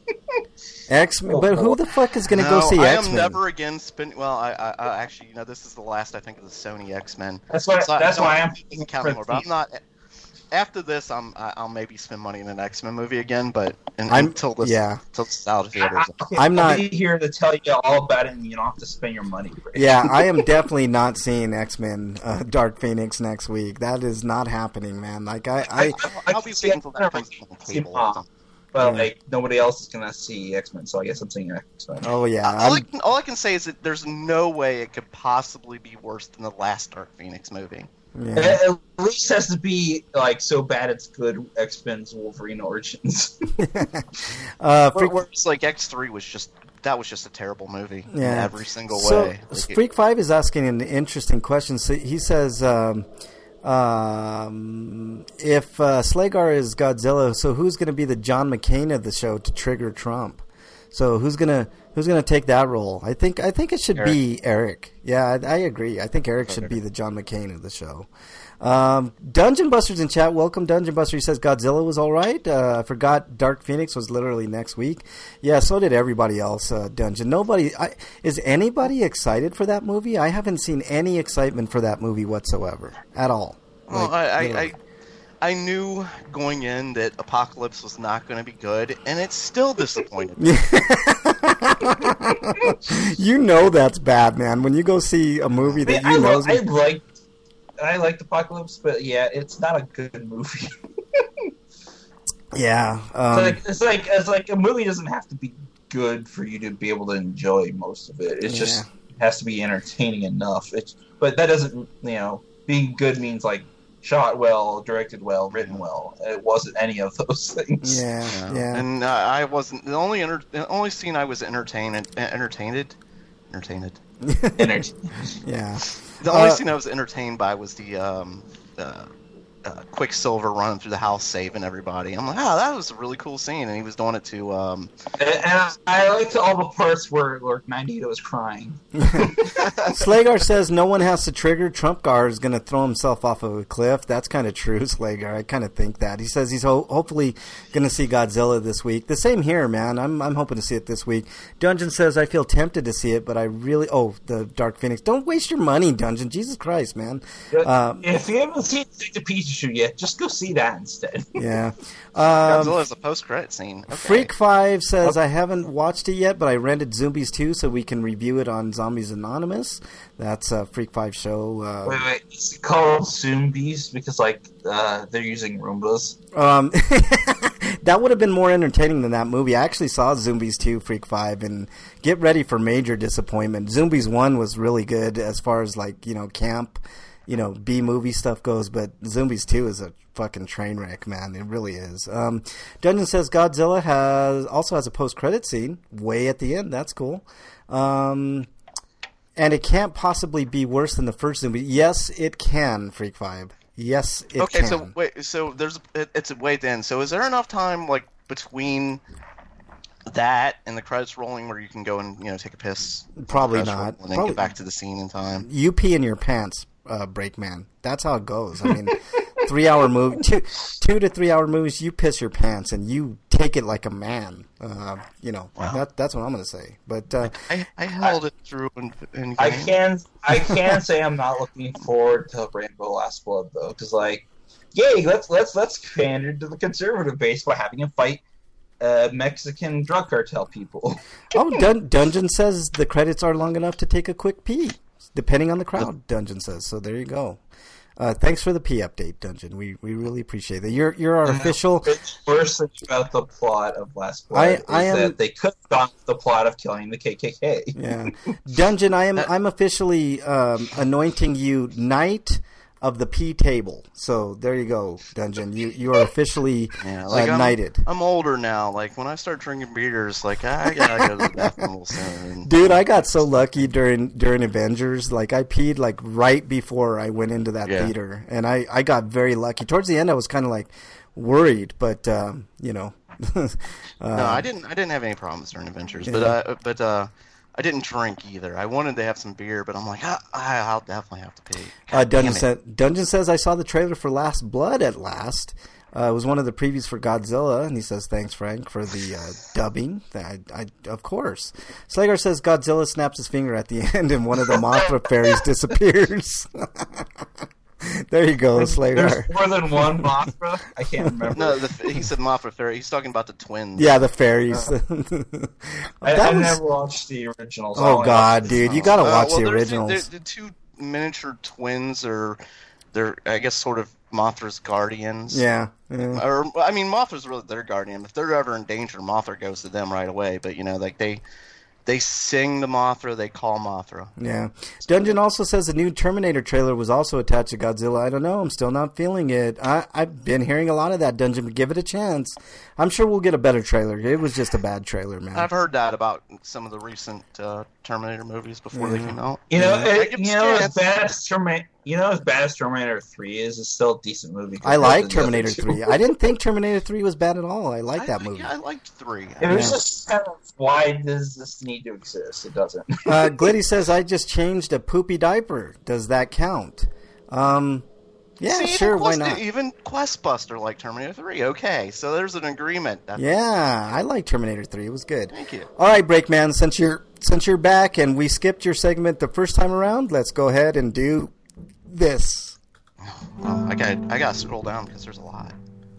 X Men, but who the fuck is gonna no, go see I X am Men? never again spending. Well, I, I, I actually, you know, this is the last I think of the Sony X Men. That's why. So I that's don't- why I'm. doesn't count anymore. But I'm not. After this, I'm I- I'll maybe spend money in an X Men movie again. But in, I'm- until this, yeah. until it's out of theaters. I'm not- I'll be here to tell you all about it, and you don't have to spend your money. For it. Yeah, I am definitely not seeing X Men uh, Dark Phoenix next week. That is not happening, man. Like I, I I'll be waiting for that to come on cable or something. Well, Yeah. like nobody else is gonna see X Men, so I guess I'm saying X Men. Oh yeah. all, I I'm- can, all I can say is that there's no way it could possibly be worse than the last Dark Phoenix movie. yeah. It at least has to be like so bad it's good. X Men's Wolverine Origins. uh, Where- Freak, Whereas like X three was just that was just a terrible movie in Yeah. every single so, way. Like, it- Freak Five is asking an interesting question. So he says, um, um, if uh, Slagar is Godzilla, so who's going to be the John McCain of the show to trigger Trump? So who's gonna who's gonna take that role? I think I think it should be Eric. Yeah, I, I agree. I think Eric should be the John McCain of the show. Um, Dungeon Busters in chat. Welcome, Dungeon Buster. He says Godzilla was all right. Uh, I forgot Dark Phoenix was literally next week. Yeah, so did everybody else. Uh, Dungeon. Nobody I, is anybody excited for that movie? I haven't seen any excitement for that movie whatsoever at all. Well, Like, I, I, literally. I I knew going in that Apocalypse was not going to be good, and it's still disappointed me. You know that's bad, man. When you go see a movie I, that mean, you I, know, lo- I like I liked Apocalypse, but yeah, it's not a good movie. yeah, It's um, like it's like it's like a movie doesn't have to be good for you to be able to enjoy most of it. It Yeah. just has to be entertaining enough. It's but that doesn't you know being good means like shot well, directed well, written well. It wasn't any of those things. yeah, Yeah. yeah. And uh, I wasn't the only enter, the only scene I was entertained entertained entertained. Energy. yeah. The only Uh, scene I was entertained by was the um, uh, uh, Quicksilver running through the house saving everybody. I'm like, oh, that was a really cool scene, and he was doing it to. Um, And, and I, I liked all the parts where, where Magneto was crying. Slagar says no one has to trigger. Trumpgar is going to throw himself off of a cliff. That's kind of true, Slagar. I kind of think that. He says he's ho- hopefully going to see Godzilla this week. The same here, man. I'm I'm hoping to see it this week. Dungeon says I feel tempted to see it, but I really oh the Dark Phoenix. Don't waste your money, Dungeon. Jesus Christ, man. Uh, If you haven't seen Detective Pikachu yet, just go see that instead. yeah. Um, Godzilla is a post-credit scene. Okay. Freak Five says I haven't watched it yet, but I rented Zombies two so we can review it on Zombies Anonymous. That's a Freak Five show. Uh, Wait, wait, is it called Zombies because like uh, they're using Roombas? Um, that would have been more entertaining than that movie. I actually saw Zombies two, Freak five, and get ready for major disappointment. Zombies one was really good as far as like, you know, camp, you know, B-movie stuff goes, but Zombies two is a fucking train wreck, man. It really is. Um, Dungeon says Godzilla has also has a post-credit scene way at the end. That's cool. Um, and it can't possibly be worse than the first Zombie. Yes, it can, Freak five. Yes, it Okay, can. so wait, so there's it, it's a wait then. So is there enough time like between that and the credits rolling where you can go and you know take a piss? Probably Credits not. roll And then Probably- get back to the scene in time. You pee in your pants, uh, Breakman. That's how it goes. I mean, three hour movie, two, two to three hour movies. You piss your pants and you take it like a man. Uh, you know, Wow. that, that's what I'm gonna say. But uh, I, I held it through in, in I game. can I can say I'm not looking forward to Rainbow Last Blood though, because like, yay, let's let's let's pander to the conservative base by having him fight uh, Mexican drug cartel people. oh, Dun- Dungeon says the credits are long enough to take a quick pee, depending on the crowd. Dungeon says so. There you go. Uh, thanks for the pee update, Dungeon. We we really appreciate that. You're you're our official. The worst thing about the plot of Last Blood I- is I am- that they could have gone with the plot of killing the K K K. Yeah, Dungeon. I am I'm officially um, anointing you Knight of the P table. So there you go, Dungeon. You you are officially Yeah, like uh, I'm, knighted. I'm older now. Like when I start drinking beers, like I gotta go to the bathroom real soon. Dude, I got so lucky during during Avengers. Like I peed like right before I went into that Yeah. theater, and I, I got very lucky. Towards the end, I was kind of like worried, but um, you know. uh, No, I didn't. I didn't have any problems during adventures, but uh, but uh, I didn't drink either. I wanted to have some beer, but I'm like, I, I'll definitely have to pee. Uh, God Dungeon, damn it. said, Dungeon says, I saw the trailer for Last Blood at last. Uh, it was one of the previews for Godzilla, and he says, thanks, Frank, for the uh, dubbing. I, I, of course. Slagar says Godzilla snaps his finger at the end, and one of the Mothra fairies disappears. There you go, Slagar. There's more than one Mothra. I can't remember. No, the, he said Mothra Fairy. He's talking about the twins. Yeah, the fairies. I, That I was- never watched the originals. I Oh, only God, watched the dude. You originals. got to Uh, watch well, the there's originals. The, the two miniature twins are, they're I guess sort of Mothra's guardians. Yeah. yeah. Or I mean, Mothra's really their guardian. If they're ever in danger, Mothra goes to them right away. But you know, like they they sing to Mothra, they call Mothra. Yeah. Dungeon also says the new Terminator trailer was also attached to Godzilla. I don't know. I'm still not feeling it. I, I've been hearing a lot of that, Dungeon, but give it a chance. I'm sure we'll get a better trailer. It was just a bad trailer, man. I've heard that about some of the recent uh, Terminator movies before Yeah. they came out. You know, Yeah. it, Like, it's you know, as chance. bad as Terminator, you know, as bad as Terminator Three is, it's still a decent movie. I compared like to the other Terminator two. three. I didn't think Terminator three was bad at all. I like I, that movie. Yeah, I liked three. It was Yeah. just kind of, why does this need to exist? It doesn't. Uh, Glitty says, I just changed a poopy diaper. Does that count? Um, yeah, See, sure, even why Quest, not? Even Questbuster liked Terminator three. Okay, so there's an agreement. That's- Yeah, I like Terminator three. It was good. Thank you. All right, Breakman, since you're since you're back and we skipped your segment the first time around, let's go ahead and do this. Oh, I got I got to scroll down because there's a lot.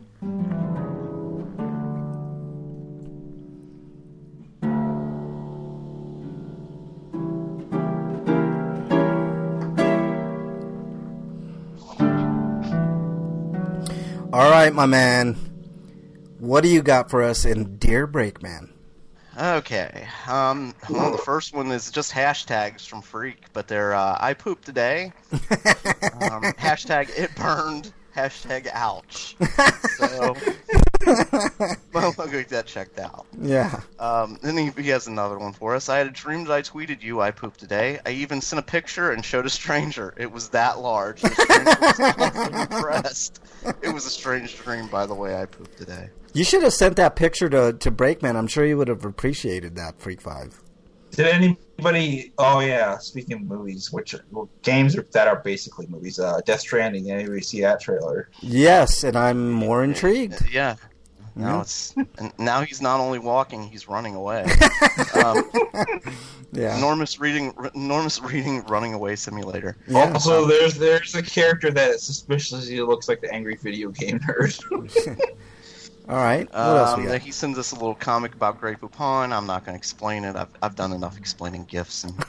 All right, my man. What do you got for us in Dear Breakman? Okay. Um, well, the first one is just hashtags from Freak, but they're uh, I pooped today. um, hashtag it burned. Hashtag ouch. So, well, I'll get that checked out. Yeah. Um, then he, he has another one for us. I had a dream that I tweeted you, I pooped today. I even sent a picture and showed a stranger. It was that large. The stranger was impressed. It was a strange dream, by the way, I pooped today. You should have sent that picture to, to Breakman. I'm sure he would have appreciated that, Freak five. Did anybody? Oh yeah, speaking of movies, which well, games are, that are basically movies. Uh, Death Stranding. Did anybody see that trailer? Yes, and I'm more intrigued. Yeah. Now Yeah. it's and now he's not only walking, he's running away. um, Yeah. enormous reading, enormous reading, running away simulator. Yeah. Also, there's there's a character that suspiciously looks like the angry video game nerd. All right. What else we Um, got? he sends us a little comic about Grey Poupon. I'm not going to explain it. I've I've done enough explaining gifs and.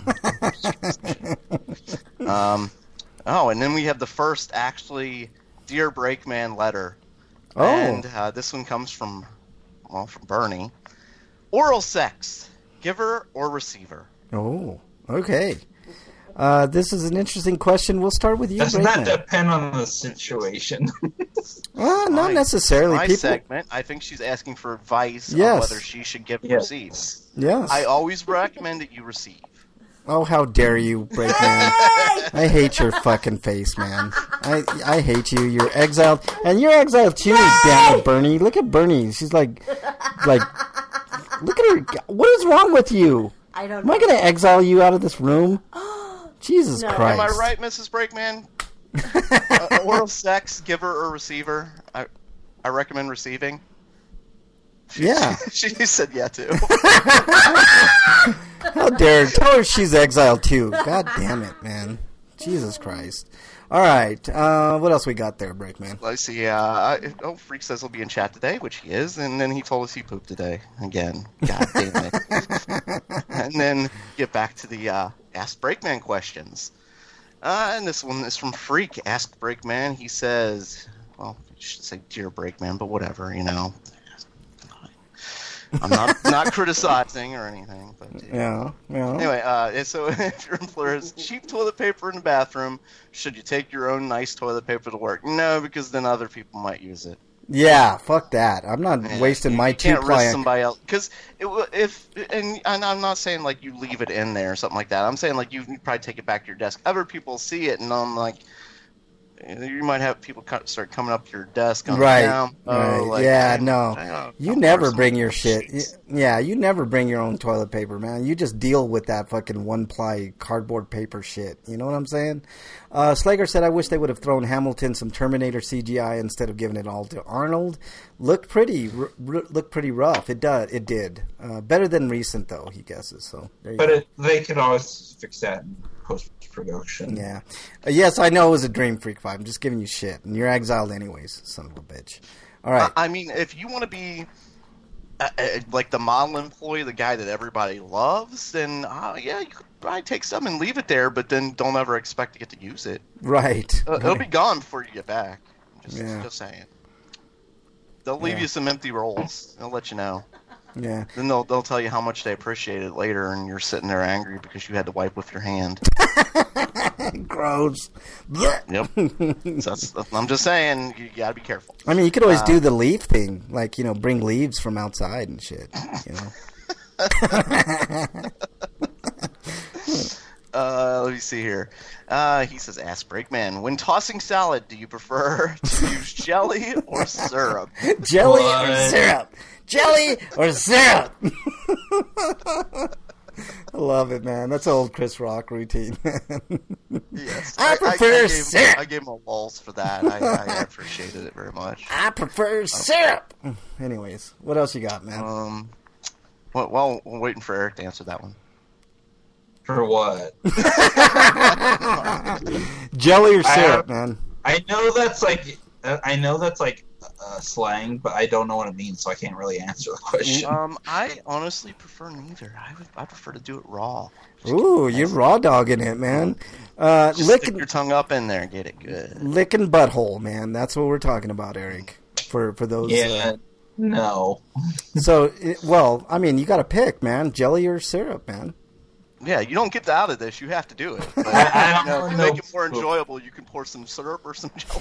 um, oh, and then we have the first actually Dear Breakman letter. Oh. And uh, this one comes from, well, from Bernie. Oral sex, giver or receiver? Oh, okay. Uh, this is an interesting question. We'll start with you, Doesn't that Breakman. depend on the situation? Well, not My- necessarily. My People. segment. I think she's asking for advice on Yes. whether she should give or Yes. receive. Yes. I always recommend that you receive. Oh, how dare you, Breakman! I hate your fucking face, man. I I hate you. You're exiled, and you're exiled too. Damn it, Bernie! Look at Bernie. She's like, like, look at her. What is wrong with you? I don't Am I going to exile you out of this room? Jesus No. Christ! Am I right, Missus Breakman? uh, oral sex, giver or receiver? I I recommend receiving. Yeah. She said yeah too. How dare her. Tell her she's exiled too. God damn it, man. Jesus Christ. All right. Uh, what else we got there, Breakman? Let's see. Uh, I, oh, Freak says he'll be in chat today, which he is, and then he told us he pooped today again. God damn it! And then get back to the uh, Ask Breakman questions. Uh, and this one is from Freak. Ask Breakman. He says, well, you should say Dear Breakman, but whatever, you know. I'm not not criticizing or anything, but Yeah. Yeah. anyway, uh, so if your employer has cheap toilet paper in the bathroom, should you take your own nice toilet paper to work? No, because then other people might use it. Yeah. Fuck that. I'm not Yeah, wasting you, my you two can't ply. risk somebody else because if and, and I'm not saying like you leave it in there or something like that. I'm saying like you can probably take it back to your desk. Other people see it, and I'm like. You might have people co- start coming up to your desk. On Right, down. right. Oh, like, Yeah, I'm- no. I'm You I'm never personal bring your shit. sheets. Y- Yeah, you never bring your own toilet paper, man. You just deal with that fucking one-ply cardboard paper shit. You know what I'm saying? Uh, Slager said, I wish they would have thrown Hamilton some Terminator C G I instead of giving it all to Arnold. Looked pretty, r- r- looked pretty rough. It does, it did. Uh, better than recent, though, he guesses. So there you But go. it, they could always fix that in post production. Yeah. Uh, yes, I know it was a dream, Freak Five. I'm just giving you shit. And you're exiled anyways, son of a bitch. All right. I I mean, if you want to be uh, uh, like the model employee, the guy that everybody loves, then uh, yeah, you could probably take some and leave it there, but then don't ever expect to get to use it. Right. Uh, It'll right. be gone before you get back. Just, Yeah. just saying. They'll leave Yeah. you some empty rolls. They'll let you know. Yeah. Then they'll they'll tell you how much they appreciate it later, and you're sitting there angry because you had to wipe with your hand. Gross. Yep. So that's, I'm just saying, you gotta be careful. I mean, you could always Uh, do the leaf thing, like, you know, bring leaves from outside and shit. You know. Uh, let me see here. Uh, he says, "Ask Breakman, when tossing salad, do you prefer to use jelly or syrup?" Jelly What? or syrup? Jelly or syrup? I love it, man. That's old Chris Rock routine. Yes, I prefer I, gave, syrup. I gave him a lulls for that. I, I appreciated it very much. I prefer syrup. Anyways, what else you got, man? Um, well, well, we're waiting for Eric to answer that one. For what? Jelly or I syrup, have- man? I know that's like uh, I know that's like uh, slang, but I don't know what it means, so I can't really answer the question. Um, I honestly prefer neither. I would, I prefer to do it raw. Just Ooh, you're raw dogging it, man. Uh, Just stick licking, your tongue up in there and get it good. licking butthole, man. That's what we're talking about, Eric. For for those. Yeah, no. Uh, so, it, well, I mean, you got to pick, man. Jelly or syrup, man. Yeah, you don't get out of this. You have to do it. But, I- I don't you know, to know. make it more enjoyable, you can pour some syrup or some jelly.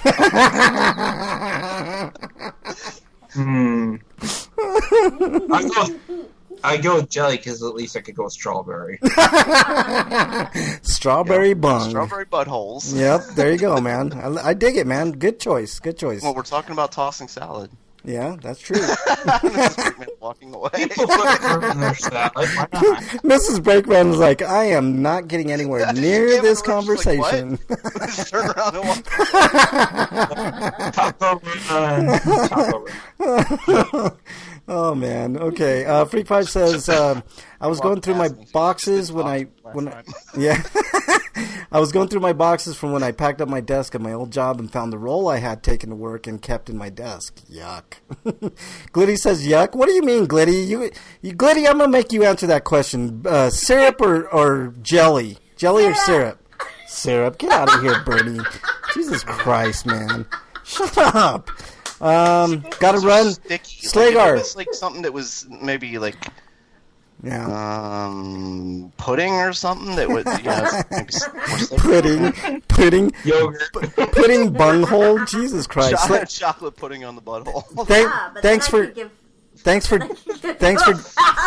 Hmm. I go. I go with jelly because at least I could go with strawberry. Strawberry bung. Strawberry buttholes. Yep, there you go, man. I, I dig it, man. Good choice. Good choice. Well, we're talking about tossing salad. Yeah, that's true. Missus Brickman walking away. People put fruit in their salad. Why not? Missus Breakman is like, I am not getting anywhere near Yeah, this we're just like, conversation. Just turn around and walk Taco Run. Taco Run. Oh man. Okay. Uh, Freak Five says uh, I was going through my boxes when I when I, yeah I was going through my boxes from when I packed up my desk at my old job and found the roll I had taken to work and kept in my desk. Yuck. Glitty says yuck. What do you mean, Glitty? You, you Glitty? I'm gonna make you answer that question. Uh, syrup or or jelly? Jelly or syrup? Syrup. Get out of here, Bernie. Jesus Christ, man. Shut up. Um, gotta run. Sticky. Slagar. Like, if it was like something that was maybe like Yeah. um pudding or something that would yeah maybe s- more sticky. Pudding, pudding, Yogurt. pudding bunghole. Jesus Christ! Cho- Sla- chocolate pudding on the butthole. Thank, Yeah, but thanks then I for, could give- thanks for, thanks for,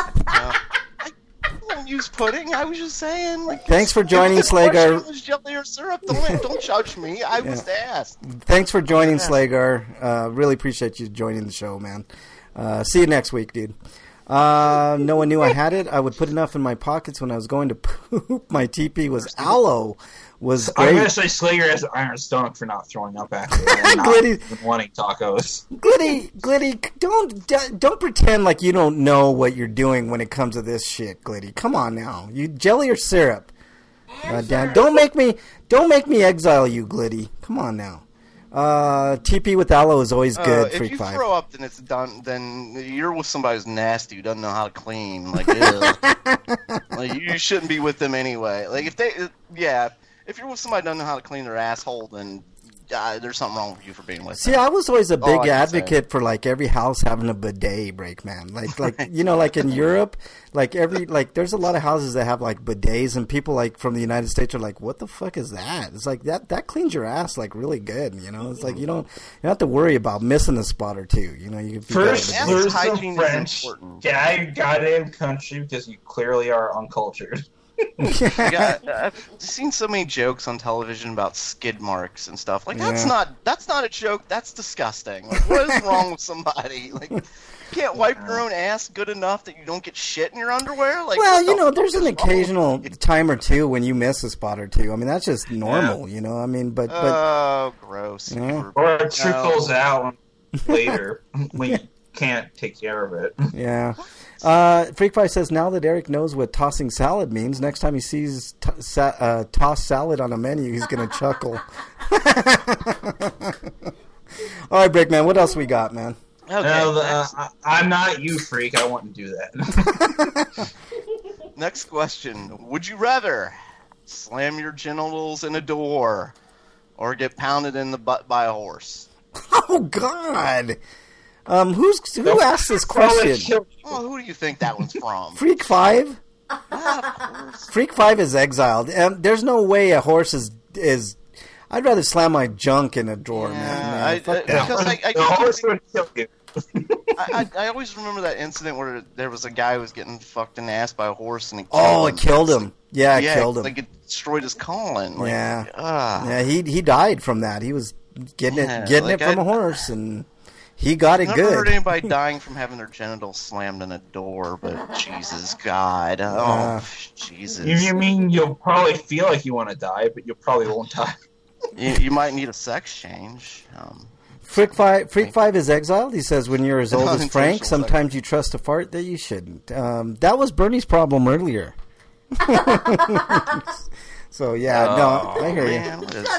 I don't use pudding. I was just saying. Like, thanks for joining if the question Slagar. was jelly or syrup? Don't don't judge me. I was asked. Thanks for joining Slagar. Uh, really appreciate you joining the show, man. Uh, see you next week, dude. Uh, no one knew I had it. I would put enough in my pockets when I was going to poop. My T P was aloe. Was I'm great. gonna say Slager has an iron stomach for not throwing up after and not Glitty. even wanting tacos. Glitty, Glitty, don't don't pretend like you don't know what you're doing when it comes to this shit, Glitty. Come on now, you jelly or syrup? God damn! Don't make me don't make me exile you, Glitty. Come on now. Uh, T P with aloe is always good. Uh, if Freak you Five. throw up, then it's done. Then you're with somebody who's nasty who doesn't know how to clean. Like, ew. Like you shouldn't be with them anyway. Like if they, yeah, if you're with somebody who doesn't know how to clean their asshole, then uh, there's something wrong with you for being with See, them. I was always a All I big can advocate for like every house having a bidet, Breakman. Like, like you know, like in Europe, like every like there's a lot of houses that have like bidets, and people like from the United States are like, "What the fuck is that?" It's like that that cleans your ass like really good. You know, it's like you don't you don't have to worry about missing a spot or two. You know, you if you got a First, bidet. Yes, learn hygiene some is French. important. Yeah, goddamn country because you clearly are uncultured. Yeah, I've seen so many jokes on television about skid marks and stuff. Like that's Yeah. not that's not a joke. That's disgusting. Like, what is wrong with somebody? Like, you can't wipe your own ass good enough that you don't get shit in your underwear. Like, Well, what you the know, there's fuck an is wrong with occasional you? time or two when you miss a spot or two. I mean, that's just normal, you know. I mean, but but Oh, gross. Yeah. You were- Or it trickles No. out later when you can't take care of it. yeah. Uh, Freak Pie says now that Eric knows what tossing salad means, next time he sees t- sa- uh, tossed salad on a menu, he's gonna chuckle. All right, Brickman, what else we got, man? Okay, No, the, uh, next, I, I'm not you, freak. I wouldn't do that. next question. Would you rather slam your genitals in a door or get pounded in the butt by a horse? Oh God. Um, who's who asked this question? Well, who do you think that one's from? Freak Five. Yeah, of course. Freak Five is exiled. Um, there's no way a horse is is. I'd rather slam my junk in a drawer, Yeah, man. I, man. Fuck I, that. because I, I, The horse would kill you. I, I, I always remember that incident where there was a guy who was getting fucked in the ass by a horse and it Oh, killed it killed him. Yeah, it yeah, killed him. Like it destroyed his colon. Like, Yeah. ah. Yeah, he he died from that. He was getting Yeah, it getting like it from I- a horse, and he got it I've never good. heard anybody dying from having their genitals slammed in a door, but Jesus God. Oh, Uh, Jesus. You, you mean you'll probably feel like you want to die, but you probably won't die. You, you might need a sex change. Um, Freak Five, Freak Five is exiled. He says, when you're as old as Unintentional Frank, sometimes you trust a fart that you shouldn't. Um, that was Bernie's problem earlier. So, yeah, no, I hear man, what is-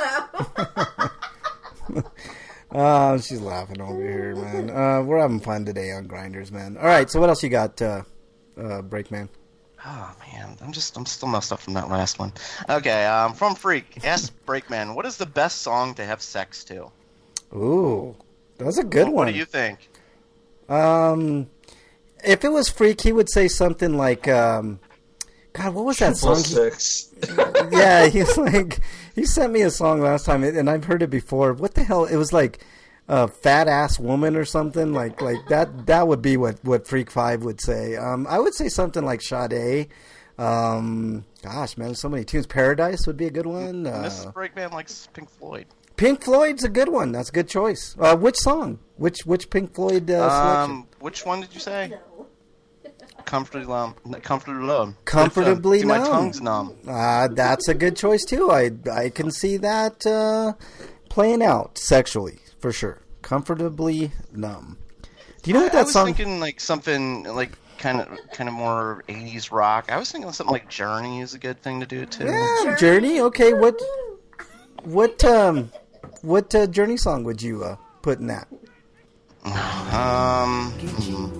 you. Oh, she's laughing over here, man. Uh, we're having fun today on Grinders, man. All right, so what else you got, uh, uh, Breakman? Oh man, I'm just I'm still messed up from that last one. Okay, um, from Freak, ask Breakman, what is the best song to have sex to? Ooh, that's a good What, one. what do you think? Um, if it was Freak, he would say something like, um, God, what was that Triple song? six. Yeah, he's like, he sent me a song last time, and I've heard it before. What the hell? It was like a fat ass woman or something like like that. That would be what, what Freak Five would say. Um, I would say something like Sade. Um, gosh, man, so many tunes. Paradise would be a good one. Missus Uh, Breakman likes Pink Floyd. Pink Floyd's a good one. That's a good choice. Uh, which song? Which which Pink Floyd uh, selection? Um, which one did you say? Comfortably numb. Comfortably numb. Comfortably See, my numb. tongue's numb. Uh, that's a good choice too. I I can see that uh, playing out sexually for sure. Comfortably numb. Do you know what I, I that was song? thinking like something like kind of kind of more eighties rock. I was thinking something like Journey is a good thing to do too. Yeah, Journey. Okay, what what um what uh, Journey song would you uh, put in that? Um. hmm.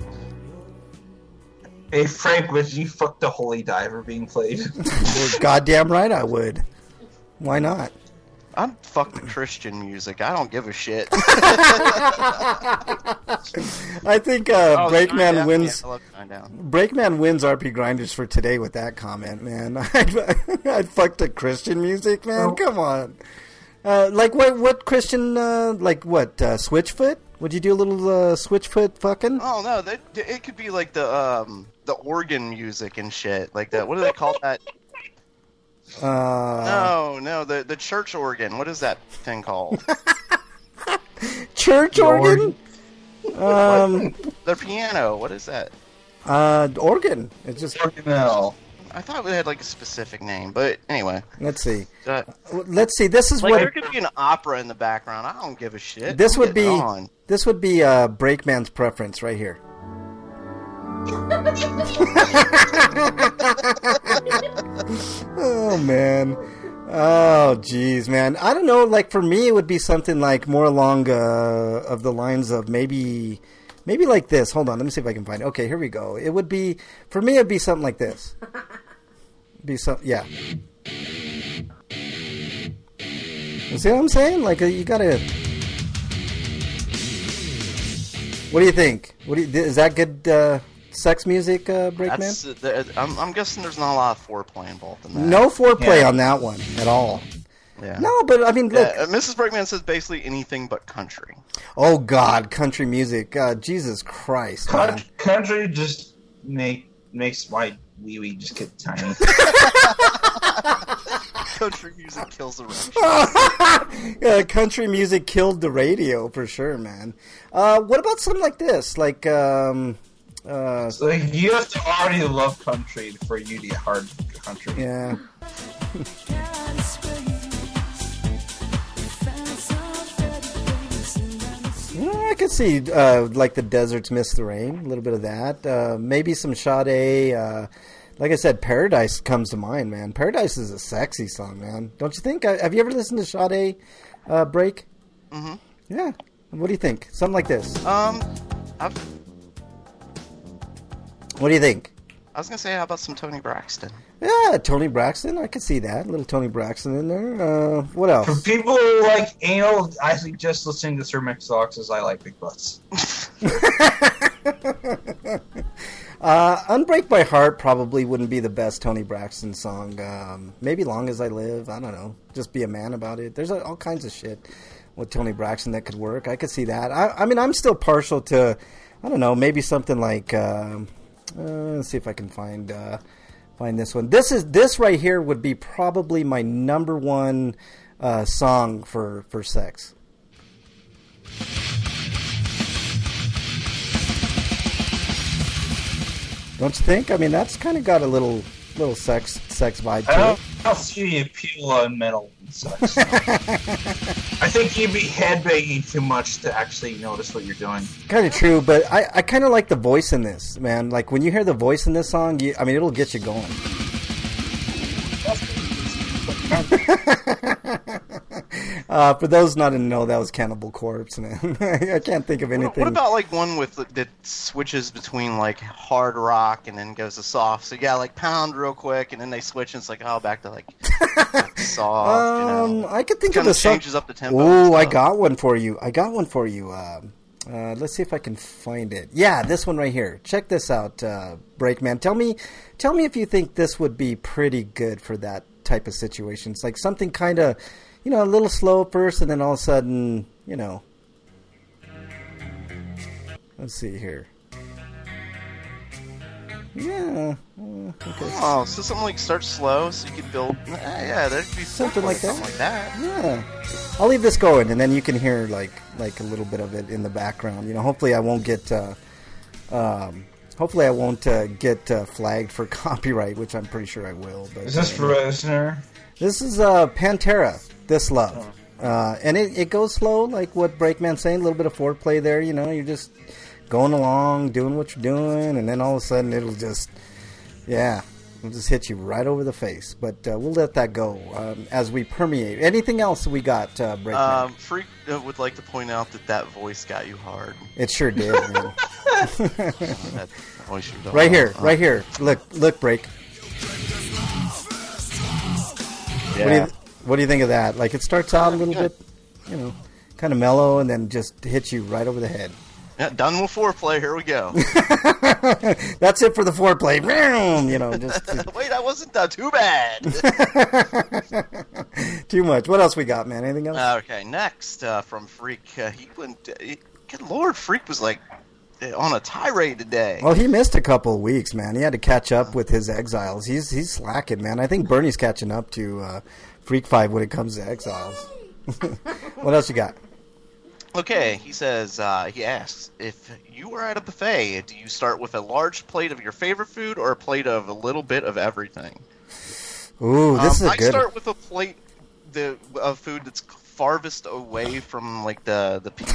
Hey, Frank, would you fuck the Holy Diver being played? Well, goddamn right, I would. Why not? I'm fuck the Christian music. I don't give a shit. I think uh, Oh, Breakman Shinedown. wins. Yeah, I love Shinedown. Breakman wins R P Grinders for today with that comment, man. I'd, I'd fuck the Christian music, man. Come on. Uh, like what? What Christian? Uh, like what? Uh, Switchfoot? Would you do a little uh, Switchfoot fucking? Oh no, that, it could be like the um the organ music and shit, like that. What do they call that? Uh, No, no, the the church organ. What is that thing called? church organ? Um, The piano. What is that? uh, organ. It's just. No. I thought it had like a specific name, but anyway. Let's see. Uh, Let's see. This is like what. there could be an opera in the background. I don't give a shit. This I'm would be. getting on. This would be uh, Breakman's preference right here. Oh man. Oh jeez, man. I don't know. Like for me, it would be something like more along uh, of the lines of maybe, maybe like this. Hold on, let me see if I can find it. Okay, here we go. It would be for me. It'd be something like this. Be some, yeah. You see what I'm saying? Like uh, you gotta. What do you think? What do you, is that good uh, sex music, uh, Breakman? That's, uh, the- I'm, I'm guessing there's not a lot of foreplay involved in that. No foreplay Yeah. on that one at all. Yeah. No, but I mean, look. Yeah, uh, Missus Breakman says basically anything but country. Oh God, country music. God, Jesus Christ, man. Country, country just make makes my wee wee just get tiny. Country music kills the radio. Yeah, country music killed the radio for sure, man. Uh, what about something like this? Like, um, uh, So you have to already love country for you to get hard country. yeah. Yeah, I could see uh, like the deserts miss the rain, a little bit of that. Uh, maybe some Sade. Uh, like I said, Paradise comes to mind, man. Paradise is a sexy song, man. Don't you think? Uh, have you ever listened to Sade uh, Break? Mm-hmm. Yeah. What do you think? Something like this. Um, I've, What do you think? I was gonna say, how about some Tony Braxton? Yeah, Tony Braxton. I could see that. Little Tony Braxton in there. Uh, what For else? people who like anal, I suggest listening to Sir Mix-a-Lot as I like big butts. uh, Unbreak My Heart probably wouldn't be the best Tony Braxton song. Um, maybe Long As I Live. I don't know. Just be a man about it. There's all kinds of shit with Tony Braxton that could work. I could see that. I, I mean, I'm still partial to, I don't know, maybe something like, uh, uh, let's see if I can find... Uh, Find this one. This is this right here would be probably my number one uh, song for for sex. Don't you think? I mean, that's kind of got a little little sex sex vibe to I don't, it. I don't see the appeal on metal and such. I think you'd be headbanging too much to actually notice what you're doing. Kind of true, but I, I kind of like the voice in this, man. Like when you hear the voice in this song, you, I mean, it'll get you going. uh, for those not to know, that was Cannibal Corpse, man. I can't think of anything. What about like one with that switches between like hard rock and then goes to soft? So yeah, like pound real quick, and then they switch, and it's like oh, back to like, like soft. Um, you know? I could think Kind of of the song. changes up the tempo. Oh, and I stuff. got one for you. I got one for you. Uh, uh, let's see if I can find it. Yeah, this one right here. Check this out, uh, Breakman. Tell me, tell me if you think this would be pretty good for that type of situation. It's like something kind of, you know, a little slow at first, and then all of a sudden, you know. Let's see here. Yeah. Uh, okay. Oh, so something like start slow, so you can build. Uh, yeah, that'd be Something like that? Something like that. Yeah, I'll leave this going, and then you can hear like like a little bit of it in the background. You know, hopefully I won't get, uh, um, hopefully I won't uh, get uh, flagged for copyright, which I'm pretty sure I will. But Is this uh, for a listener? this is uh, Pantera, This Love, uh, and it, it goes slow, like what Breakman's saying. A little bit of foreplay there. You know, you're just going along, doing what you're doing, and then all of a sudden it'll just, yeah. It'll just hit you right over the face. But uh, we'll let that go um, as we permeate. Anything else we got, uh, Breakman? Um, Freak uh, would like to point out that that voice got you hard. It sure did, man. That voice you don't Right here, know. right here. Look, look, Break. What do you What do you think of that? Like, it starts out a little Good. bit, you know, kind of mellow, and then just hits you right over the head. Yeah, done with foreplay. Here we go. That's it for the foreplay. You know, just Wait, I wasn't done. Too bad. too much. What else we got, man? Anything else? Okay, next uh, from Freak. Uh, he went. Uh, he, good Lord, Freak was like uh, on a tirade today. Well, he missed a couple of weeks, man. He had to catch up with his Exiles. He's he's slacking, man. I think Bernie's catching up to uh, Freak Five when it comes to Exiles. What else you got? Okay, he says, uh, he asks, if you were at a buffet, do you start with a large plate of your favorite food or a plate of a little bit of everything? Ooh, this um, is a I good start with a plate the, of food that's farthest away from, like, the, the people.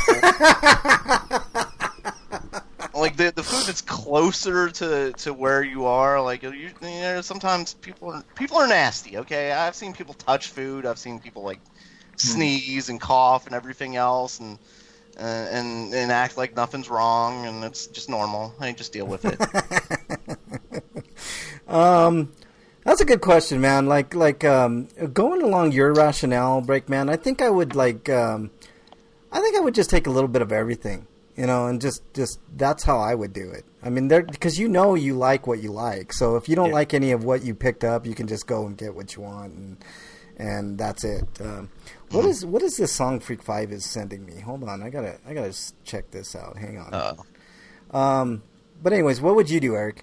Like, the, the food that's closer to, to where you are. Like, you, you know, sometimes people are, people are nasty, okay? I've seen people touch food. I've seen people, like, sneeze and cough and everything else, and uh, and and act like nothing's wrong, and it's just normal. I just deal with it. Um, that's a good question, man. Like, like um, going along your rationale, Breakman. I think I would like. Um, I think I would just take a little bit of everything, you know, and just, just that's how I would do it. I mean, there because you know you like what you like. So if you don't Yeah. like any of what you picked up, you can just go and get what you want, and and that's it. Um, what Mm-hmm. is what is this song Freak Five is sending me? Hold on, I gotta I gotta s- check this out. Hang on. Uh, Um, but anyways, what would you do, Eric?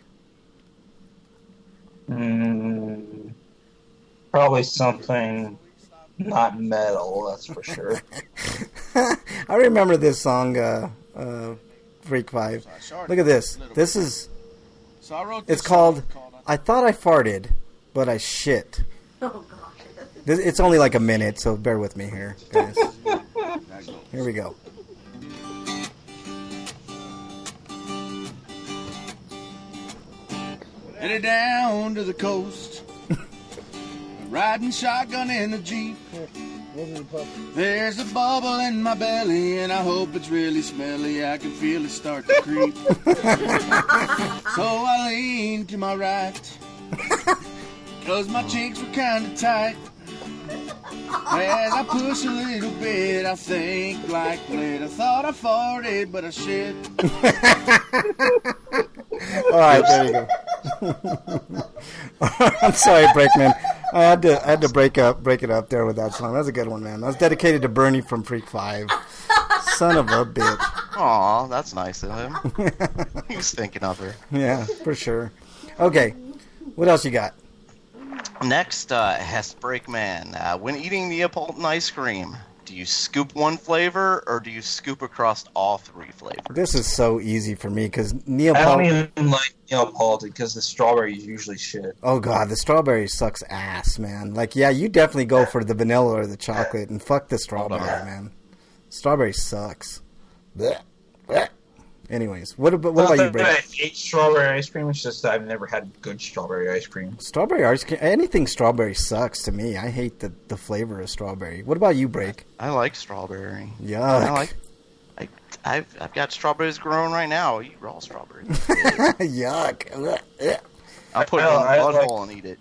Mm, probably something not metal, that's for sure. I remember this song, uh, uh, Freak Five. Look at this. This is. It's called "I Thought I Farted, But I Shit." Oh, God. This- It's only like a minute, so bear with me here, guys. Here we go. Headed down to the coast, riding shotgun in a Jeep. There's a bubble in my belly, and I hope it's really smelly. I can feel it start to creep. So I lean to my right, cause my cheeks were kinda tight. As I push a little bit, I think like lit. I thought I farted, but I shit. All right, there you go. I'm sorry, Breakman. I had to I had to break up break it up there with that song. That's a good one, man. That's dedicated to Bernie from Freak Five. Son of a bitch. Aw, that's nice of him. He was thinking of her. Yeah, for sure. Okay, what else you got? Next, uh, Hess Breakman. Uh, when eating Neapolitan ice cream, do you scoop one flavor or do you scoop across all three flavors? This is so easy for me because I don't Neapolitan. even like Neapolitan because the strawberry is usually shit. Oh god, the strawberry sucks ass, man. Like, yeah, you definitely go for the vanilla or the chocolate, and fuck the strawberry, man. Strawberry sucks. Blech. Blech. Anyways, what about what Not about you, that I Brett? hate strawberry ice cream. It's just I've never had good strawberry ice cream. Strawberry ice cream. Anything strawberry sucks to me. I hate the, the flavor of strawberry. What about you, Break? I like strawberry. Yuck. I like. I, I've I've got strawberries growing right now. I eat raw strawberries. Yuck. Ugh. Ugh. I'll put it I- in I the like- butthole and eat it.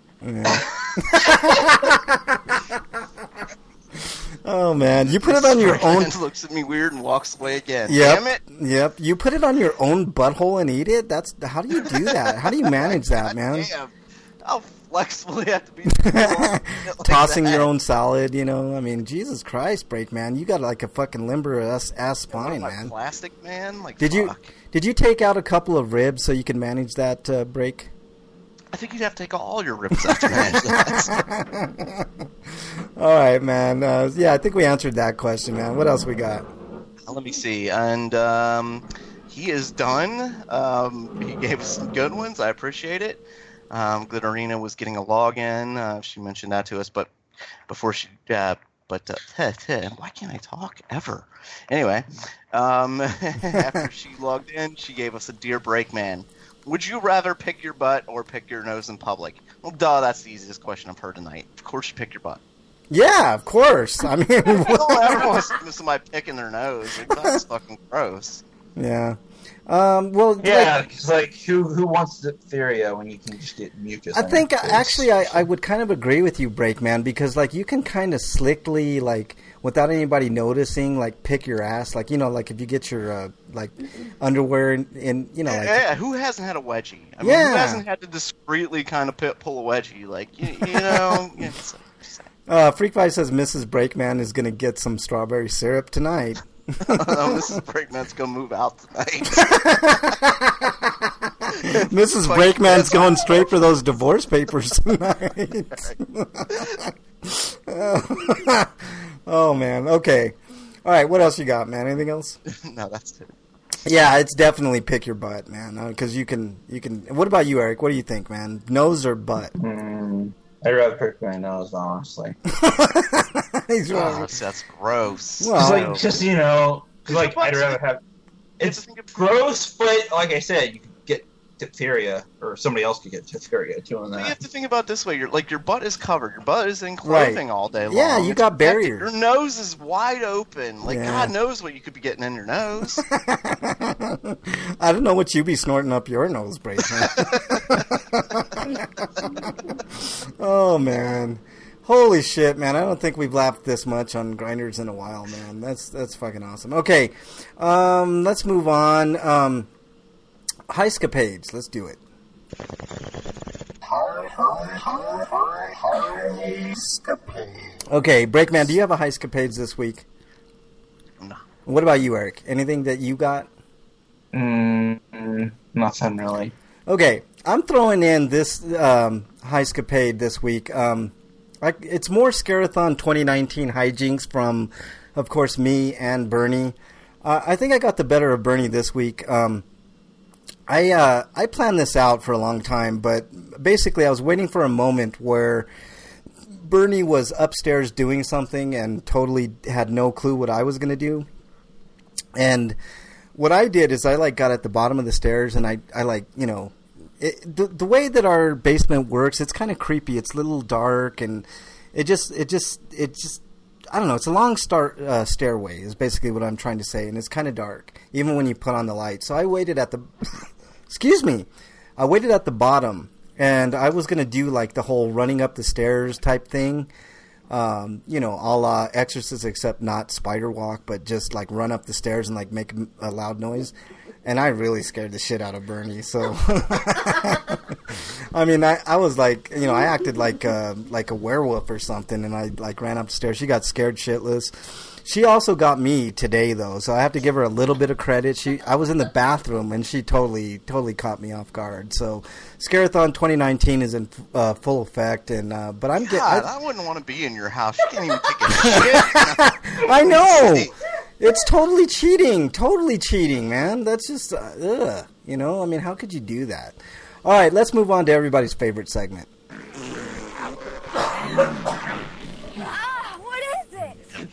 Oh man, you put it on your own. Friend looks at me weird and walks away again. Yep. Damn it! Yep. You put it on your own butthole and eat it. That's how do you do that? How do you manage that, man? Damn. How flexible you have to be. Tossing like your that. own salad, you know. I mean, Jesus Christ, Break, man, you got like a fucking limber ass, ass spine, What am I, man. Plastic man. Like Did you fuck. did you take out a couple of ribs so you can manage that uh, Break? I think you'd have to take all your ribs out to manage that. All right, man. Uh, yeah, I think we answered that question, man. What else we got? Let me see. And um, he is done. Um, he gave us some good ones. I appreciate it. Um, Glitterina was getting a login. Uh, she mentioned that to us, but before she, uh, but uh, teh, teh, why can't I talk ever? Anyway, um, after she logged in, she gave us a Dear Breakman. Would you rather pick your butt or pick your nose in public? Well, duh, that's the easiest question I've heard tonight. Of course you pick your butt. Yeah, of course. I mean, Well, everyone wants to listen to somebody picking their nose. Like, that's fucking gross. yeah. Um, well, Yeah, like, because like who who wants diphtheria when you can just get mucus? I on think your face? actually I, I would kind of agree with you, Breakman, because like you can kind of slickly, like without anybody noticing, like pick your ass, like you know, like if you get your uh, like underwear in, in you know, like Yeah, who hasn't had a wedgie? I mean, Yeah. who hasn't had to discreetly kind of pi- pull a wedgie? Like, you, you know, yeah, it's- uh, Freak Five says Missus Breakman is gonna get some strawberry syrup tonight. oh, Missus Breakman's gonna move out tonight. Missus Like, Breakman's going straight for those divorce papers tonight. Oh man, okay. All right, what else you got, man? Anything else? no, that's it. Yeah, it's definitely pick your butt, man. Because you can, you can. What about you, Eric? What do you think, man? Nose or butt? Mm, I'd rather pick my nose, honestly. He's Oh, right. that's, that's gross. Well, It's Oh. like just you know, 'cause, like I'd rather have. It's gross, but like I said, you could get diphtheria, or somebody else could get diphtheria too on You that. have to think about it this way: your like your butt is covered. Your butt is in clothing all day long. Yeah, you It's got protected. barriers. Your nose is wide open. Like Yeah. God knows what you could be getting in your nose. I don't know what you be snorting up your nose, Breakman. Oh man, holy shit, man! I don't think we've laughed this much on Grinders in a while, man. That's that's fucking awesome. Okay, um, let's move on. Um, Heiscapades, let's do it. Okay, Breakman, do you have a Heiscapades this week? No. What about you, Eric? Anything that you got? Mm, mm, nothing really. Okay, I'm throwing in this um, Heiscapade this week. Um, I, it's more Scarathon twenty nineteen hijinks from, of course, me and Bernie. Uh, I think I got the better of Bernie this week. Um, I uh, I planned this out for a long time, but basically I was waiting for a moment where Bernie was upstairs doing something and totally had no clue what I was going to do. And what I did is I like got at the bottom of the stairs and I, I like, you know, it, the the way that our basement works, it's kind of creepy. It's a little dark and it just it just it just I don't know. It's a long star, uh, stairway is basically what I'm trying to say, and it's kind of dark even when you put on the light. So I waited at the excuse me, I waited at the bottom and I was gonna do like the whole running up the stairs type thing. Um, you know, a la Exorcist, except not spider walk, but just like run up the stairs and like make a loud noise. And I really scared the shit out of Bernie. So, I mean, I, I was like, you know, I acted like a, like a werewolf or something, and I like ran up the stairs. She got scared shitless. She also got me today, though, so I have to give her a little bit of credit. She, I was in the bathroom, and she totally, totally caught me off guard. So, Scarathon twenty nineteen is in uh, full effect, and uh, but I'm getting. God, I, I wouldn't want to be in your house. You can't even take a shit. I know. It's totally cheating. Totally cheating, man. That's just, uh, ugh. You know, I mean, how could you do that? All right, let's move on to everybody's favorite segment. Ah, what is it?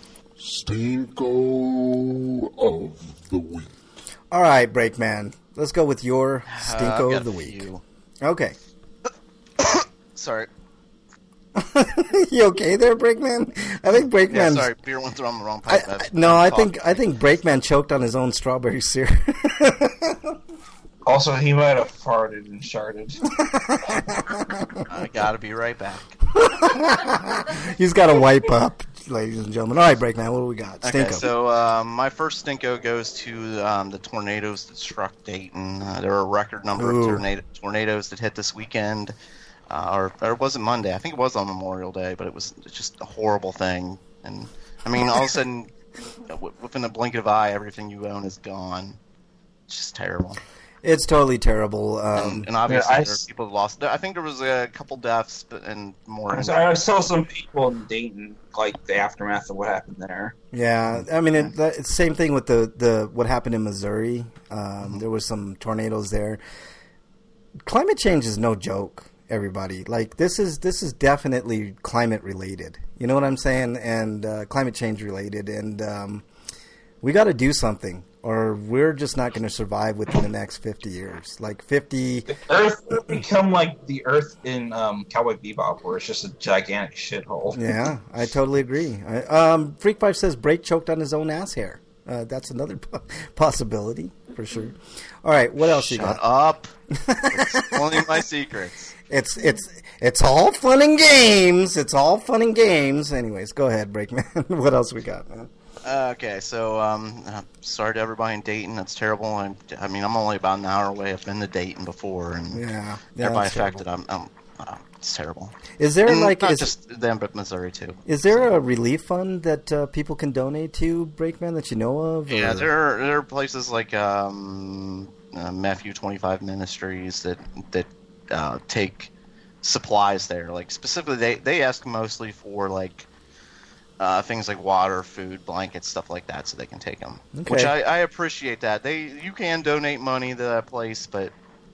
Stinko of the week. All right, Breakman. Let's go with your Stinko uh, of the week. Few. Okay. Sorry. You okay there, Breakman? I think Breakman. Yeah, sorry, beer went through on the wrong pipe. I, I, no, I think I think Breakman choked on his own strawberry syrup. Also, he might have farted and sharted. I gotta be right back. He's got to wipe up, ladies and gentlemen. All right, Breakman, what do we got? Okay, Stinko. so uh, my first Stinko goes to um, the tornadoes that struck Dayton. Uh, there were a record number Ooh. of tornado- tornadoes that hit this weekend. Uh, or, or it wasn't Monday. I think it was on Memorial Day, but it was just a horrible thing. And, I mean, all of a sudden, within a blink of an eye, everything you own is gone. It's just terrible. It's totally terrible. Um, and, and obviously, yeah, I there are s- people that lost. I think there was a couple deaths but, and more. I saw- I saw some people in Dayton, like the aftermath of what happened there. Yeah, I mean, it, it's the same thing with the, the what happened in Missouri. Um, there was some tornadoes there. Climate change is no joke. Everybody, like this is this is definitely climate related. You know what I'm saying? And uh, climate change related, and um, we got to do something, or we're just not going to survive within the next fifty years. Like fifty. The Earth will become like the Earth in um, Cowboy Bebop, where it's just a gigantic shithole. Yeah, I totally agree. I, um, Freak Five says Break choked on his own ass hair. Uh, that's another po- possibility for sure. All right, what else Shut you got? up! Explain my secrets. It's it's it's all fun and games. It's all fun and games. Anyways, go ahead, Breakman. What else we got, man? Uh, okay, so um, uh, sorry to everybody in Dayton. That's terrible. I, I mean, I'm only about an hour away. I've been to Dayton before, and Yeah, yeah, everybody it's affected. I'm, I'm uh, it's terrible. Is there And like not is, just them, but Missouri too. is there a relief fund that uh, people can donate to, Breakman, that you know of? Yeah, or- there are, there are places like um, uh, Matthew twenty-five Ministries that that uh, take supplies there. Like specifically, they they ask mostly for like uh, things like water, food, blankets, stuff like that, so they can take them. Okay. Which I, I appreciate that. They you can donate money to that place, but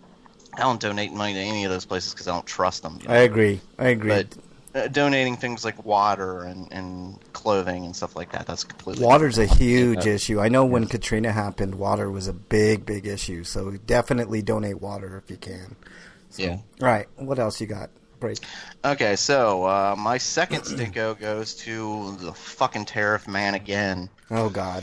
I don't donate money to any of those places because I don't trust them. You know? I agree. I agree. But uh, donating things like water and, and clothing and stuff like that, that's completely Water's a different. huge Yeah. issue. I know when Katrina happened, water was a big, big issue. So definitely donate water if you can. Yeah. All right. What else you got? Break. Okay, so uh, my second Stinko goes to the fucking tariff man again. Oh God.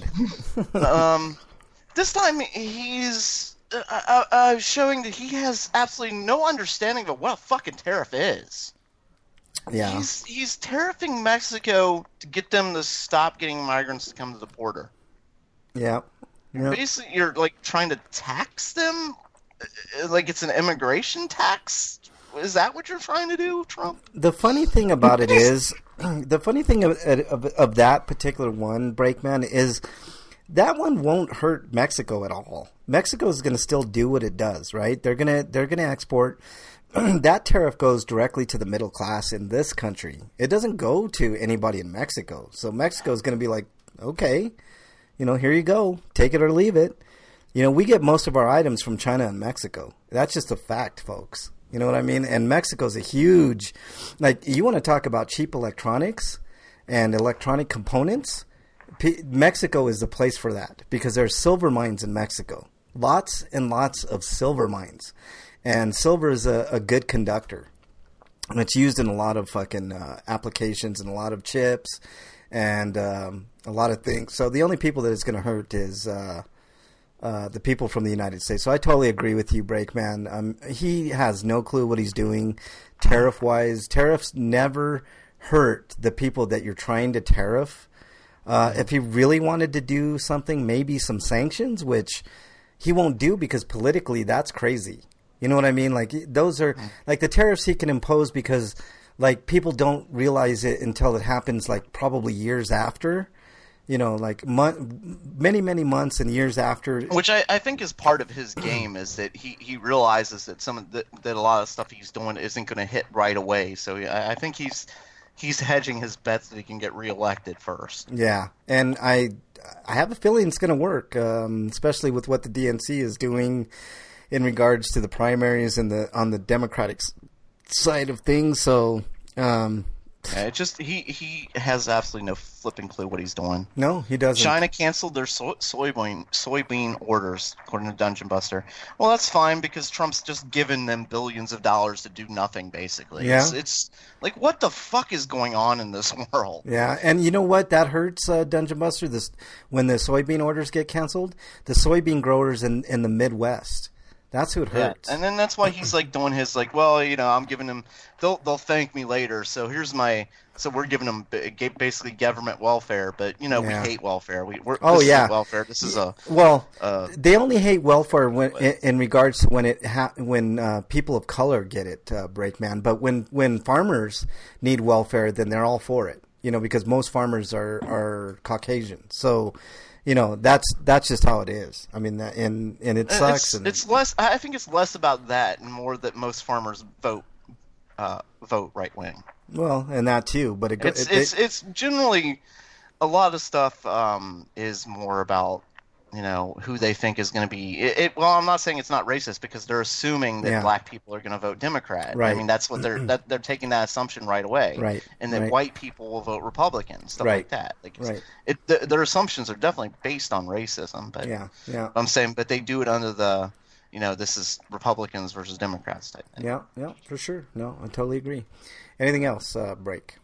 Um, this time he's uh, uh, uh, showing that he has absolutely no understanding of what a fucking tariff is. Yeah. He's he's tariffing Mexico to get them to stop getting migrants to come to the border. Yeah. Yeah. Basically, you're like trying to tax them, uh, like it's an immigration tax. Is that what you're trying to do, Trump? The funny thing about it is, the funny thing of, of of that particular one, Breakman, is that one won't hurt Mexico at all. Mexico is going to still do what it does, right? They're gonna they're gonna export. That tariff goes directly to the middle class in this country. It doesn't go to anybody in Mexico. So Mexico is going to be like, okay, you know, here you go, take it or leave it. You know, we get most of our items from China and Mexico. That's just a fact, folks. You know what I mean? And Mexico's a huge, like, you want to talk about cheap electronics and electronic components? P- Mexico is the place for that because there's silver mines in Mexico. Lots and lots of silver mines. And silver is a, a good conductor. And it's used in a lot of fucking uh, applications and a lot of chips and um, a lot of things. So the only people that it's going to hurt is uh, uh, the people from the United States. So I totally agree with you, Breakman. Um, he has no clue what he's doing tariff-wise. Tariffs never hurt the people that you're trying to tariff. Uh, if he really wanted to do something, maybe some sanctions, which he won't do because politically that's crazy. You know what I mean? Like those are like the tariffs he can impose because like people don't realize it until it happens like probably years after. You know, like mon- many, many months and years after. Which I, I think is part of his game is that he, he realizes that some of the, that a lot of stuff he's doing isn't going to hit right away. So I, I think he's he's hedging his bets that he can get reelected first. Yeah, and I I have a feeling it's going to work, um, especially with what the D N C is doing in regards to the primaries and the on the Democratic side of things. So. Um, Yeah, it just he, he has absolutely no flipping clue what he's doing. No, he doesn't. China canceled their so- soybean soybean orders, according to Dungeon Buster. Well, that's fine because Trump's just given them billions of dollars to do nothing, basically. Yeah. It's, it's like, what the fuck is going on in this world? Yeah, and you know what? That hurts uh, Dungeon Buster. This when the soybean orders get canceled, the soybean growers in, in the Midwest. That's who it hurts. Yeah, and then that's why he's like doing his like, well, you know, I'm giving them. They'll they'll thank me later. So here's my. So we're giving them basically government welfare, but you know Yeah. we hate welfare. We we're, Oh this yeah, isn't welfare. This is a well. uh, they only hate welfare when in, in regards to when it ha- when uh, people of color get it, uh, Breakman. But when when farmers need welfare, then they're all for it. You know, because most farmers are are Caucasian. So. You know, that's that's just how it is. I mean, that, and and it sucks. It's, and, it's less. I think it's less about that and more that most farmers vote uh, vote right wing. well, and that too. But it, go- It's it, it's it, it's generally a lot of stuff um, is more about you know who they think is going to be. It, it, well, I'm not saying it's not racist because they're assuming that Yeah. black people are going to vote Democrat. Right. I mean, that's what they're that, they're taking that assumption right away. Right. And that Right. white people will vote Republican, stuff Right. like that. Like it's, Right. it, th- their assumptions are definitely based on racism. But yeah, yeah, I'm saying, but they do it under the, you know, this is Republicans versus Democrats type thing. yeah, yeah, for sure. No, I totally agree. Anything else? Uh, break.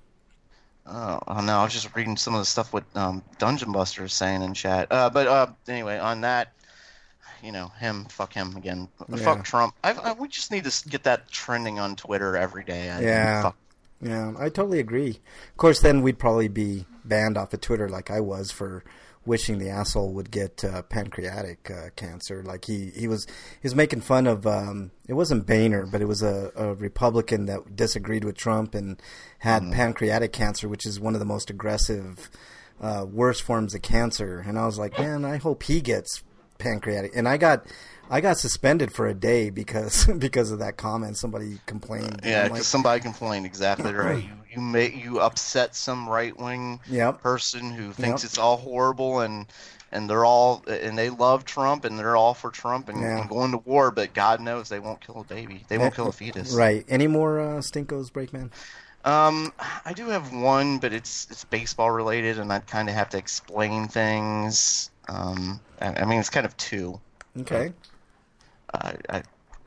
Oh, oh no, I was just reading some of the stuff what um, Dungeon Buster is saying in chat. Uh, but uh, anyway, on that, you know, him, fuck him again. Yeah. Fuck Trump. I, I, we just need to s- get that trending on Twitter every day. I, Yeah. Fuck. Yeah, I totally agree. Of course, then we'd probably be banned off of Twitter like I was for wishing the asshole would get uh, pancreatic uh, cancer. Like he, he was he was making fun of um, it wasn't Boehner, but it was a, a Republican that disagreed with Trump and had Mm. pancreatic cancer, which is one of the most aggressive, uh, worst forms of cancer. And I was like, man, I hope he gets pancreatic. And I got I got suspended for a day because because of that comment. Somebody complained. Yeah, I'm because like, somebody complained exactly right. You you may you upset some right wing Yep. person who thinks Yep. it's all horrible and and they're all and they love Trump and they're all for Trump and, Yeah. and going to war, but God knows they won't kill a baby. They won't kill a fetus. Right. Any more uh, Stinkos, Breakman? Um, I do have one, but it's it's baseball related, and I kind of have to explain things. Um, I, I mean, it's kind of two. Okay. Uh, I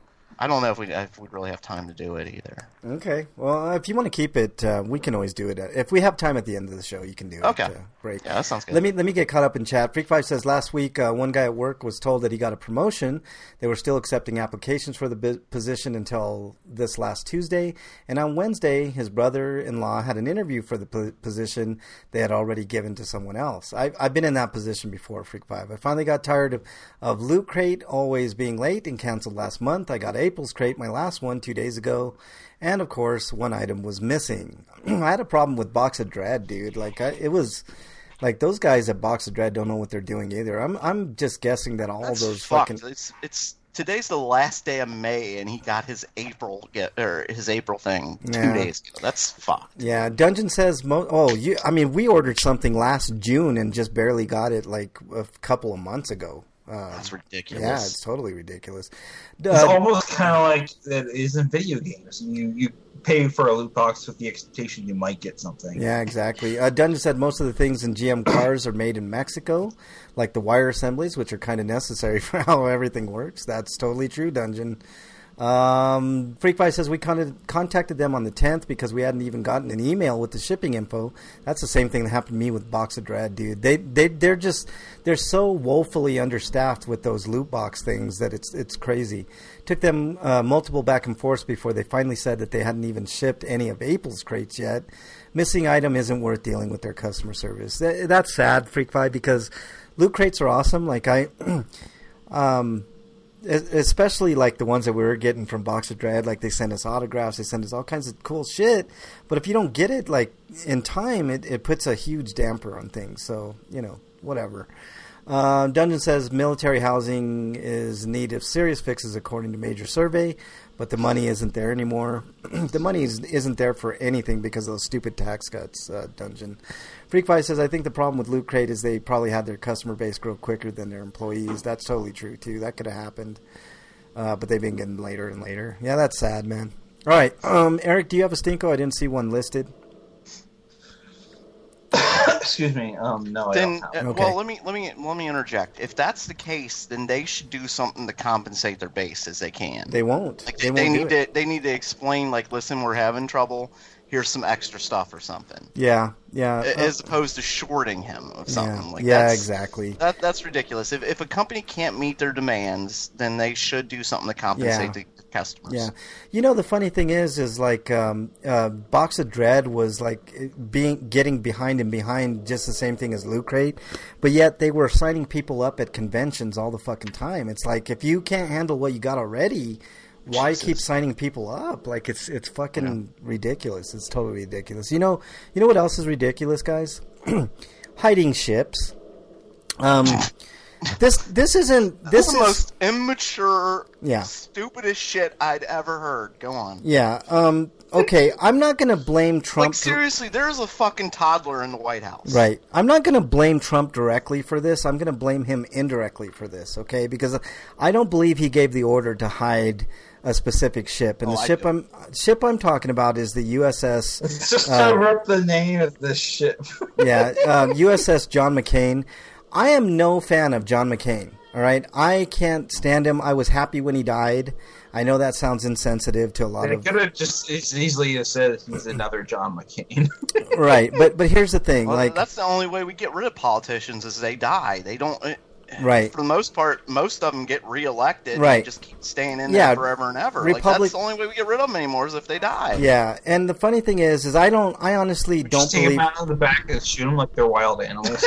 I don't know if we if we really have time to do it either. Okay. Well, uh, if you want to keep it, uh, we can always do it. If we have time at the end of the show, you can do it. Okay. Uh, break. Yeah, that sounds good. Let me let me get caught up in chat. Freak Five says last week uh, one guy at work was told that he got a promotion. They were still accepting applications for the bi- position until this last Tuesday, and on Wednesday, his brother-in-law had an interview for the po- position they had already given to someone else. I, I've been in that position before, Freak Five. I finally got tired of of Loot Crate always being late and canceled last month. I got April's Crate, my last one, two days ago. And, of course, one item was missing. I had a problem with Box of Dread, dude. Like, I, it was... Like, those guys at Box of Dread don't know what they're doing either. I'm I'm just guessing that all That's those fucked. fucking... It's it's today's the last day of May, and he got his April get or his April thing two Yeah. days ago. That's fucked. Yeah, Dungeon says... Mo- oh, you. I mean, we ordered something last June and just barely got it, like, a couple of months ago. Uh, That's ridiculous. yeah, it's totally ridiculous. It's Uh, almost kind of like that is in video games. You you pay for a loot box with the expectation you might get something. Yeah, exactly. Uh, Dungeon said most of the things in G M cars are made in Mexico, like the wire assemblies, which are kind of necessary for how everything works. That's totally true, Dungeon. Um, Freakfly says we con- contacted them on the tenth because we hadn't even gotten an email with the shipping info. That's the same thing that happened to me with Box of Dread, dude. They they they're just they're so woefully understaffed with those loot box things that it's it's crazy. Took them uh, multiple back and forths before they finally said that they hadn't even shipped any of April's crates yet. Missing item isn't worth dealing with their customer service. That, that's sad, Freakfly, because loot crates are awesome. Like I, um. especially like the ones that we were getting from Box of Dread, like they send us autographs, they send us all kinds of cool shit. But if you don't get it like in time, it, it puts a huge damper on things. So, you know, whatever. Uh, Dungeon says military housing is in need of serious fixes according to major survey, but the money isn't there anymore. The money is, isn't there for anything because of those stupid tax cuts, uh, Dungeon. Freakfly says, I think the problem with Loot Crate is they probably had their customer base grow quicker than their employees. That's totally true, too. That could have happened. Uh, but they've been getting later and later. Yeah, that's sad, man. All right. Um, Eric, do you have a Stinko? I didn't see one listed. Excuse me. Um, no, I Then, don't. uh, Okay. well, let me let me let me interject. If that's the case, then they should do something to compensate their base as they can. They won't. Like, they, they, won't need do it. to they need to explain, like, listen, we're having trouble. Here's some extra stuff or something, Yeah, yeah. A- uh, as opposed to shorting him of something. yeah, Like yeah, that's, exactly. That that's ridiculous. If if a company can't meet their demands, then they should do something to compensate Yeah. the customers. Yeah, you know the funny thing is, is like um, uh, Box of Dread was like being getting behind and behind just the same thing as Loot Crate, but yet they were signing people up at conventions all the fucking time. It's like if you can't handle what you got already, why Jesus. keep signing people up? Like it's it's fucking yeah. ridiculous. It's totally ridiculous. You know, you know what else is ridiculous, guys? Hiding ships. Um, this this isn't this This is the is most immature, Yeah. stupidest shit I'd ever heard. Go on. yeah. Um, okay, I'm not gonna blame Trump. Like, seriously, there's a fucking toddler in the White House. Right. I'm not going to blame Trump directly for this. I'm going to blame him indirectly for this, okay? Because I don't believe he gave the order to hide a specific ship. And Oh, the I ship do. I'm ship I'm talking about is the U S S It's just uh, cover up the name of this ship. yeah, um, U S S John McCain. I am no fan of John McCain. All right, I can't stand him. I was happy when he died. I know that sounds insensitive to a lot They of could have just as easily have said he's another John McCain. right, but but here's the thing, Well, like that's the only way we get rid of politicians is they die. They don't. uh, Right. For the most part, most of them get reelected. Right. And just keep staying in Yeah, there forever and ever. like Republic- that's the only way we get rid of them anymore is if they die. yeah. And the funny thing is, is I don't, I honestly don't Just take believe. them out of the back and shoot them like they're wild animals.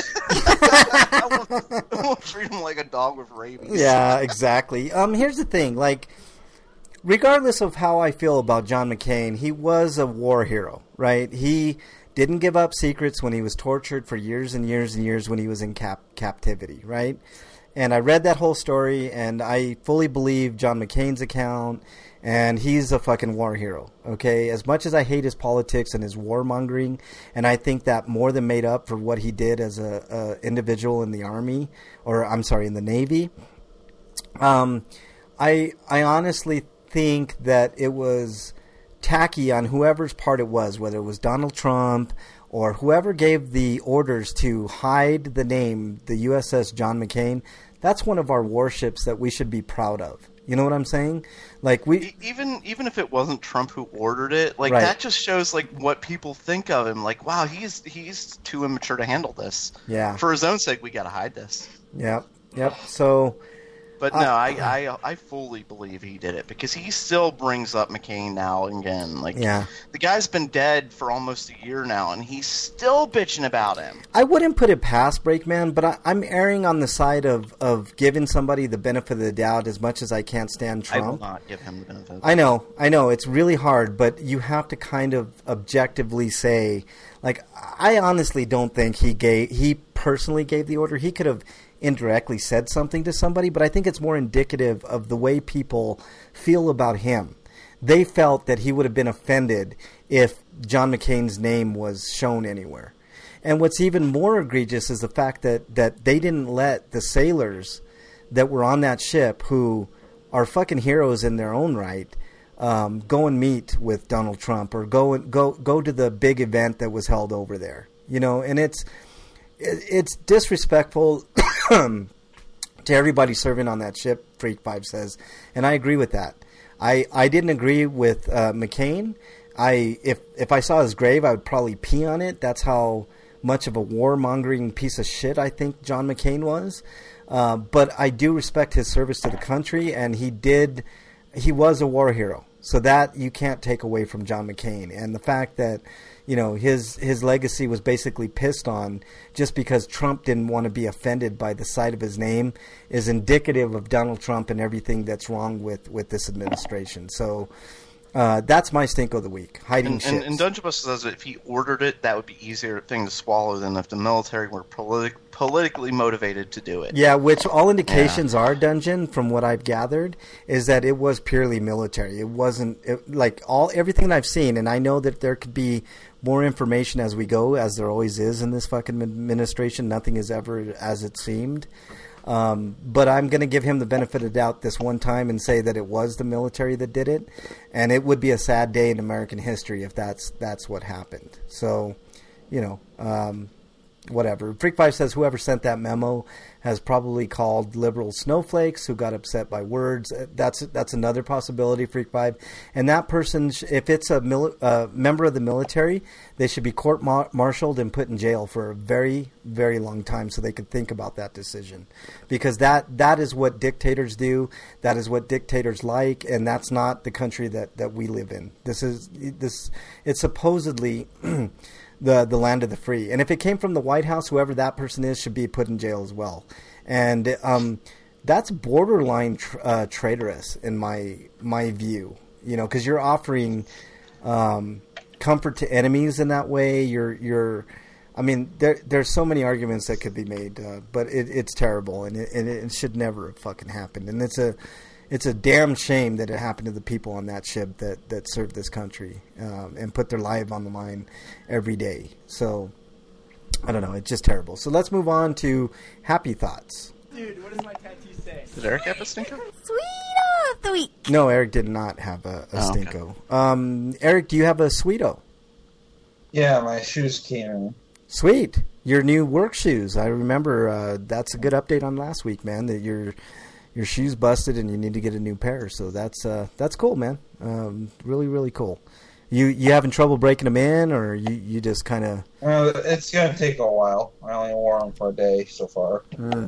I won't- I won't treat them like a dog with rabies. Yeah, exactly. Um, here's the thing, like, regardless of how I feel about John McCain, he was a war hero, right? He didn't give up secrets when he was tortured for years and years and years when he was in cap- captivity, right? And I read that whole story, and I fully believe John McCain's account, and he's a fucking war hero, okay? As much as I hate his politics and his warmongering, and I think that more than made up for what he did as a, a individual in the Army, or I'm sorry, in the Navy, um, I I honestly think that it was tacky on whoever's part it was, whether it was Donald Trump or whoever gave the orders to hide the name, the U S S John McCain. That's one of our warships that we should be proud of. You know what I'm saying? Like we E- Even even if it wasn't Trump who ordered it, like Right. that just shows like what people think of him. Like, wow, he's he's too immature to handle this. Yeah. For his own sake, we got to hide this. Yep. Yep. So But Uh, no, I, I I fully believe he did it because he still brings up McCain now and again. Like, Yeah. the guy's been dead for almost a year now, and he's still bitching about him. I wouldn't put it past Breakman, but I, I'm erring on the side of, of giving somebody the benefit of the doubt as much as I can't stand I will Trump. not give him the benefit. I know, I know, it's really hard, but you have to kind of objectively say, like, I honestly don't think he gave, he personally gave the order. He could have indirectly said something to somebody, but I think it's more indicative of the way people feel about him. They felt that he would have been offended if John McCain's name was shown anywhere. And what's even more egregious is the fact that, that they didn't let the sailors that were on that ship, who are fucking heroes in their own right, um, go and meet with Donald Trump or go and go go to the big event that was held over there. You know, and it's it, it's disrespectful to everybody serving on that ship, Freak Five says, and I agree with that. I, I didn't agree with uh, McCain. I if if I saw his grave, I would probably pee on it. That's how much of a warmongering piece of shit I think John McCain was. Uh, but I do respect his service to the country, and he did. He was a war hero, so that you can't take away from John McCain. And the fact that, you know, his his legacy was basically pissed on just because Trump didn't want to be offended by the sight of his name is indicative of Donald Trump and everything that's wrong with, with this administration. So uh, that's my stink of the week. Hiding and, shit. and, and Dungeon Buster says that if he ordered it, that would be easier thing to swallow than if the military were politi- politically motivated to do it. Yeah, which all indications yeah. are, Dungeon, from what I've gathered, is that it was purely military. It wasn't it, like all everything I've seen, and I know that there could be more information as we go, as there always is in this fucking administration. Nothing is ever as it seemed. Um, but I'm going to give him the benefit of the doubt this one time and say that it was the military that did it, and it would be a sad day in American history if that's that's what happened. So, you know, um, whatever. Freak Five says whoever sent that memo has probably called liberal snowflakes who got upset by words. That's that's another possibility, Freak Five. And that person, if it's a mili- uh, member of the military, they should be court-martialed and put in jail for a very, very long time so they could think about that decision. Because that that is what dictators do. That is what dictators like, and that's not the country that, that we live in. This is this. It's supposedly the the land of the free. And if it came from the White House, whoever that person is should be put in jail as well. And um, that's borderline tra- uh, traitorous in my my view. You know, because you're offering um, comfort to enemies in that way. You're you're. I mean, there there's so many arguments that could be made, uh, but it, it's terrible, and it, and it should never have fucking happened. And it's a it's a damn shame that it happened to the people on that ship that, that served this country um, and put their life on the line every day. So, I don't know. It's just terrible. So let's move on to happy thoughts. Dude, what does my tattoo say? Did Eric have a stinker? Sweet of the week. No, Eric did not have a, a oh, stinko. Okay. Um, Eric, do you have a sweeto? Yeah, my shoes came in. Sweet. Your new work shoes. I remember uh, that's a good update on last week, man, that your your shoes busted and you need to get a new pair. So that's uh, that's cool, man. Um, really, really cool. You you having trouble breaking them in, or you, you just kind of... Uh, it's going to take a while. I only wore them for a day so far. Mm.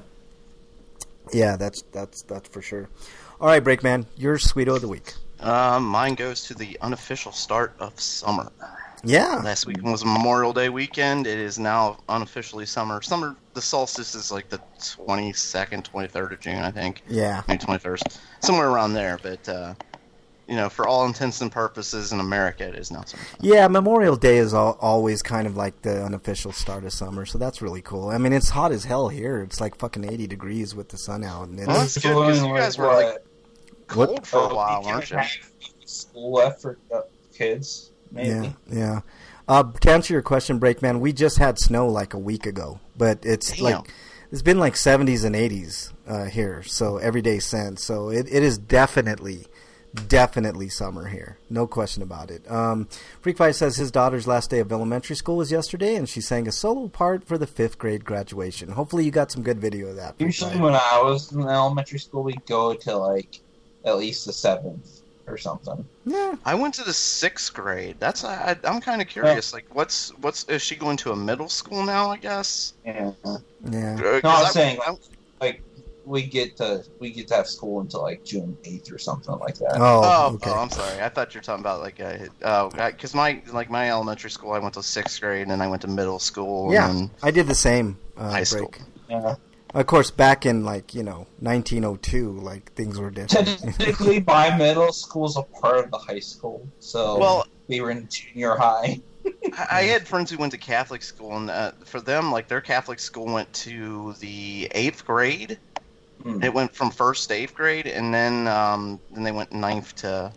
Yeah, that's that's that's for sure. All right, Breakman, your sweeto of the week. Um, mine goes to the unofficial start of summer. Yeah. Last weekend was Memorial Day weekend. It is now unofficially summer. Summer, the solstice is like the twenty-second, twenty-third of June, I think. Yeah. Maybe twenty-first. Somewhere around there. But, uh, you know, for all intents and purposes in America, it is now summertime. Yeah, Memorial Day is all, always kind of like the unofficial start of summer, so that's really cool. I mean, it's hot as hell here. It's like fucking eighty degrees with the sun out. And it's, Well, that's good because you guys were, like, cold What? for a while, weren't you? School left for uh, kids, maybe. Yeah, yeah. Uh, to answer your question, Breakman, we just had snow like a week ago, but it's Damn. like it's been like seventies and eighties uh, here, so every day since. So it, it is definitely, definitely summer here, no question about it. Um, Freak Five says his daughter's last day of elementary school was yesterday, and she sang a solo part for the fifth grade graduation. Hopefully, you got some good video of that. Freak Usually, Five. when I was in elementary school, we'd go to like at least the seventh or something. Yeah. I went to the sixth grade. That's I, I'm kind of curious. Like, what's what's is she going to a middle school now? I guess. Yeah. Yeah. Uh, No, I'm I- saying I- like we get to we get to have school until like June eighth or something like that. Oh, Oh, okay. oh, I'm sorry. I thought you were talking about like a oh, because my like my elementary school, I went to sixth grade, and then I went to middle school. Yeah, and then I did the same. Uh, high break. school. Yeah. Of course, back in like you know nineteen oh two, like things were different. Technically, my middle school's a part of the high school, so Well- we were in junior high. I, I had friends who went to Catholic school, and uh, for them, like their Catholic school went to the eighth grade. Hmm. It went from first to eighth grade, and then um, then they went ninth to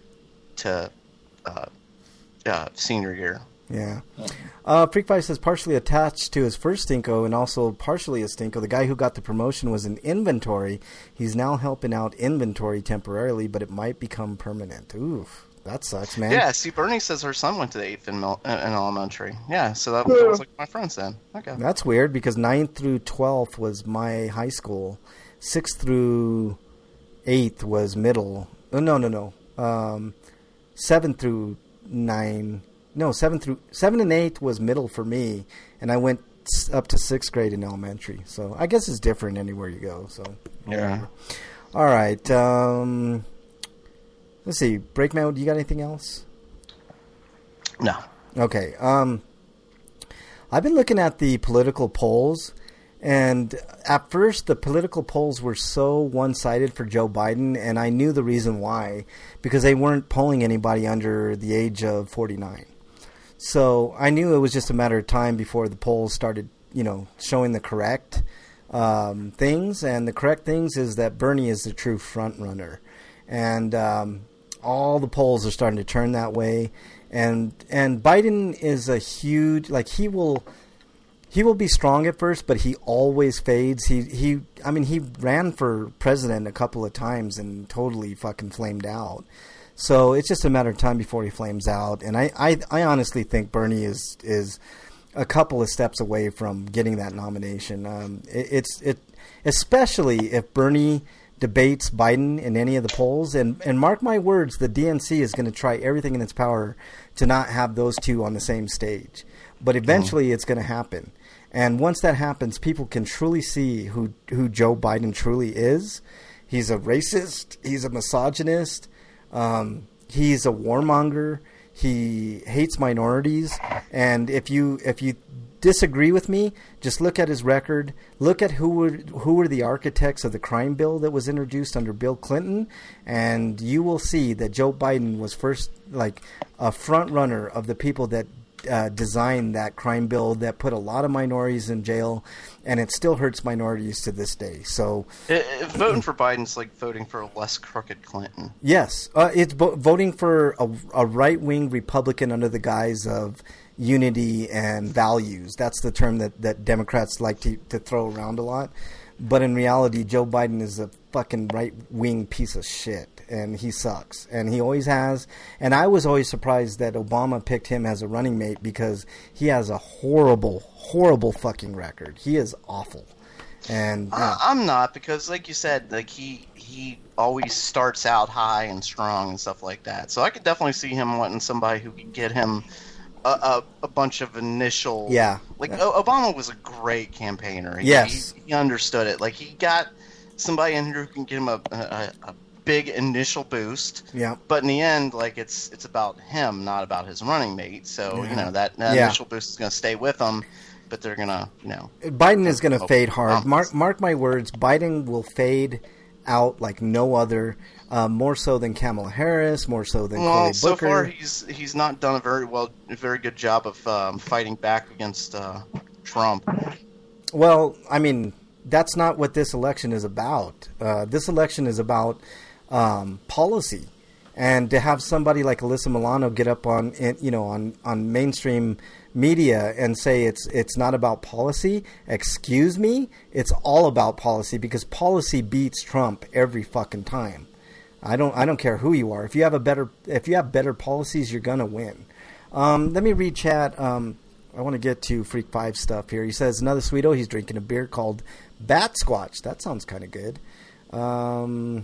to uh, uh, senior year. Yeah. Uh, Freak Five says partially attached to his first Stinko and also partially a Stinko. The guy who got the promotion was in inventory. He's now helping out inventory temporarily, but it might become permanent. Oof, that sucks, man. Yeah, see, Bernie says her son went to the eighth in, mil- in elementary. Yeah, so that, that was like my friends then. Okay. That's weird because ninth through twelfth was my high school. sixth through eighth was middle. Oh, no, no, no. Um, seven through nine, no, seven through seven and eight was middle for me, and I went up to sixth grade in elementary. So I guess it's different anywhere you go. So Yeah. All right. Um, let's see. Breakman, do you got anything else? No. Okay. Um, I've been looking at the political polls, and at first the political polls were so one-sided for Joe Biden, and I knew the reason why, because they weren't polling anybody under the age of forty-nine. So I knew it was just a matter of time before the polls started, you know, showing the correct um, things, and the correct things is that Bernie is the true front runner, and um, all the polls are starting to turn that way. And and Biden is a huge, like, he will he will be strong at first, but he always fades. He he I mean, he ran for president a couple of times and totally fucking flamed out. So it's just a matter of time before he flames out. And I, I, I honestly think Bernie is is a couple of steps away from getting that nomination. Um, it, it's it especially if Bernie debates Biden in any of the polls, and, and mark my words, the D N C is going to try everything in its power to not have those two on the same stage. But eventually mm. it's going to happen. And once that happens, people can truly see who, who Joe Biden truly is. He's a racist. He's a misogynist. Um, he's a warmonger. He hates minorities. And if you if you disagree with me, just look at his record. Look at who were who were the architects of the crime bill that was introduced under Bill Clinton, and you will see that Joe Biden was first, like, a front runner of the people that uh, designed that crime bill that put a lot of minorities in jail, and it still hurts minorities to this day. So It, it, voting for Biden's like voting for a less crooked Clinton. yes, uh, it's vo- voting for a, a right-wing Republican under the guise of unity and values. That's the term that, that Democrats like to, to throw around a lot. But in reality, Joe Biden is a fucking right-wing piece of shit, and he sucks. And he always has. And I was always surprised that Obama picked him as a running mate, because he has a horrible, horrible fucking record. He is awful. And uh, I'm not, because like you said, like he he always starts out high and strong and stuff like that. So I could definitely see him wanting somebody who could get him A, a, a bunch of initial, yeah. Like o- Obama was a great campaigner. He, yes, he, he understood it. Like he got somebody in here who can give him a, a, a big initial boost. Yeah. But in the end, like it's it's about him, not about his running mate. So yeah. you know that, that yeah. initial boost is going to stay with him, but they're gonna, you know, Biden is going to fade hard. Obama. Mark mark my words. Biden will fade out like no other. Uh, more so than Kamala Harris, more so than well, Cory so Booker. far he's he's not done a very well, a very good job of um, fighting back against uh, Trump. Well, I mean, that's not what this election is about. Uh, this election is about um, policy, and to have somebody like Alyssa Milano get up on, you know, on, on mainstream media and say it's it's not about policy. Excuse me, it's all about policy, because policy beats Trump every fucking time. I don't. I don't care who you are. If you have a better, if you have better policies, you're gonna win. Um, let me read chat. Um, I want to get to Freak Five stuff here. He says another sweeto. He's drinking a beer called Bat Squatch. That sounds kind of good. Um,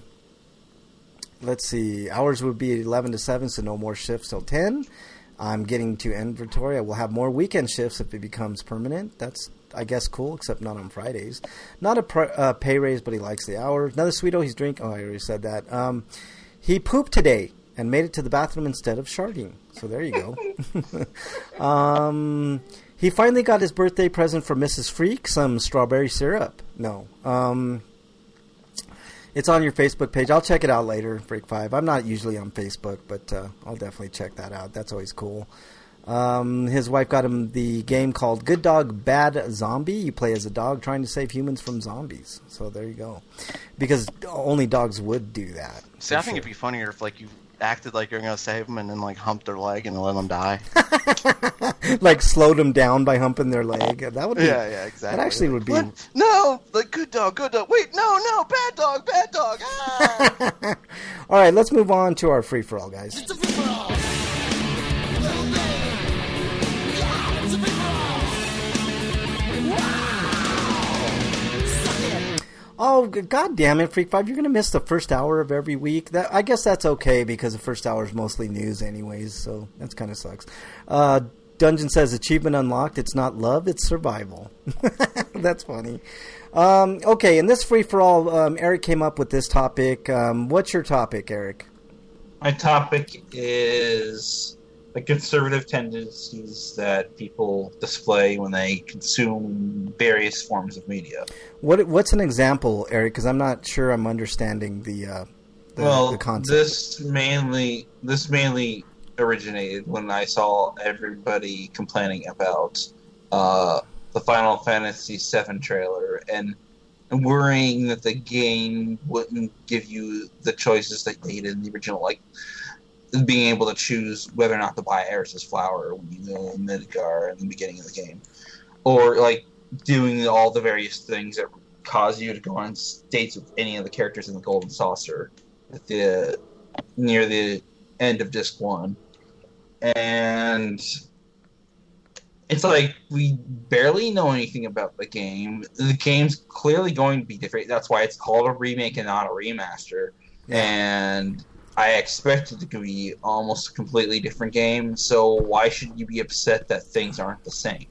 let's see. Hours would be eleven to seven, so no more shifts till ten. I'm getting to inventory. I will have more weekend shifts if it becomes permanent. That's, I guess, cool, except not on Fridays. Not a pr- uh, pay raise, but he likes the hour. Another sweeto, he's drinking. Oh, I already said that. Um, he pooped today and made it to the bathroom instead of sharding. So there you go. um, he finally got his birthday present from Missus Freak, some strawberry syrup. No. Um, it's on your Facebook page. I'll check it out later, Freak five. I'm not usually on Facebook, but uh, I'll definitely check that out. That's always cool. Um, his wife got him the game called Good Dog, Bad Zombie. You play as a dog trying to save humans from zombies. So there you go. Because only dogs would do that. See, I think sure. It'd be funnier if like you acted like you're going to save them and then like humped their leg and let them die. Like slowed them down by humping their leg. That would be, yeah, yeah, exactly. That actually would be... What? No! Like, good dog, good dog. Wait, no, no, bad dog, bad dog. Ah! All right, let's move on to our free-for-all, guys. It's a free-for-all. Oh, god damn it, Freak Five! You're gonna miss the first hour of every week. That I guess that's okay because the first hour is mostly news, anyways. So that's kind of sucks. Uh, Dungeon says achievement unlocked. It's not love, it's survival. That's funny. Um, okay, in this free for all, um, Eric came up with this topic. Um, what's your topic, Eric? My topic is the conservative tendencies that people display when they consume various forms of media. What What's an example, Eric? Because I'm not sure I'm understanding the uh, the, well, the concept. this mainly this mainly originated when I saw everybody complaining about uh, the Final Fantasy seven trailer and worrying that the game wouldn't give you the choices that they did in the original, like being able to choose whether or not to buy Eris's flower when you go in Midgar in the beginning of the game, or like doing all the various things that cause you to go on dates with any of the characters in the Golden Saucer at the near the end of Disc One, and it's like we barely know anything about the game. The game's clearly going to be different. That's why it's called a remake and not a remaster. Yeah. And I expect it to be almost a completely different game, so why should you be upset that things aren't the same?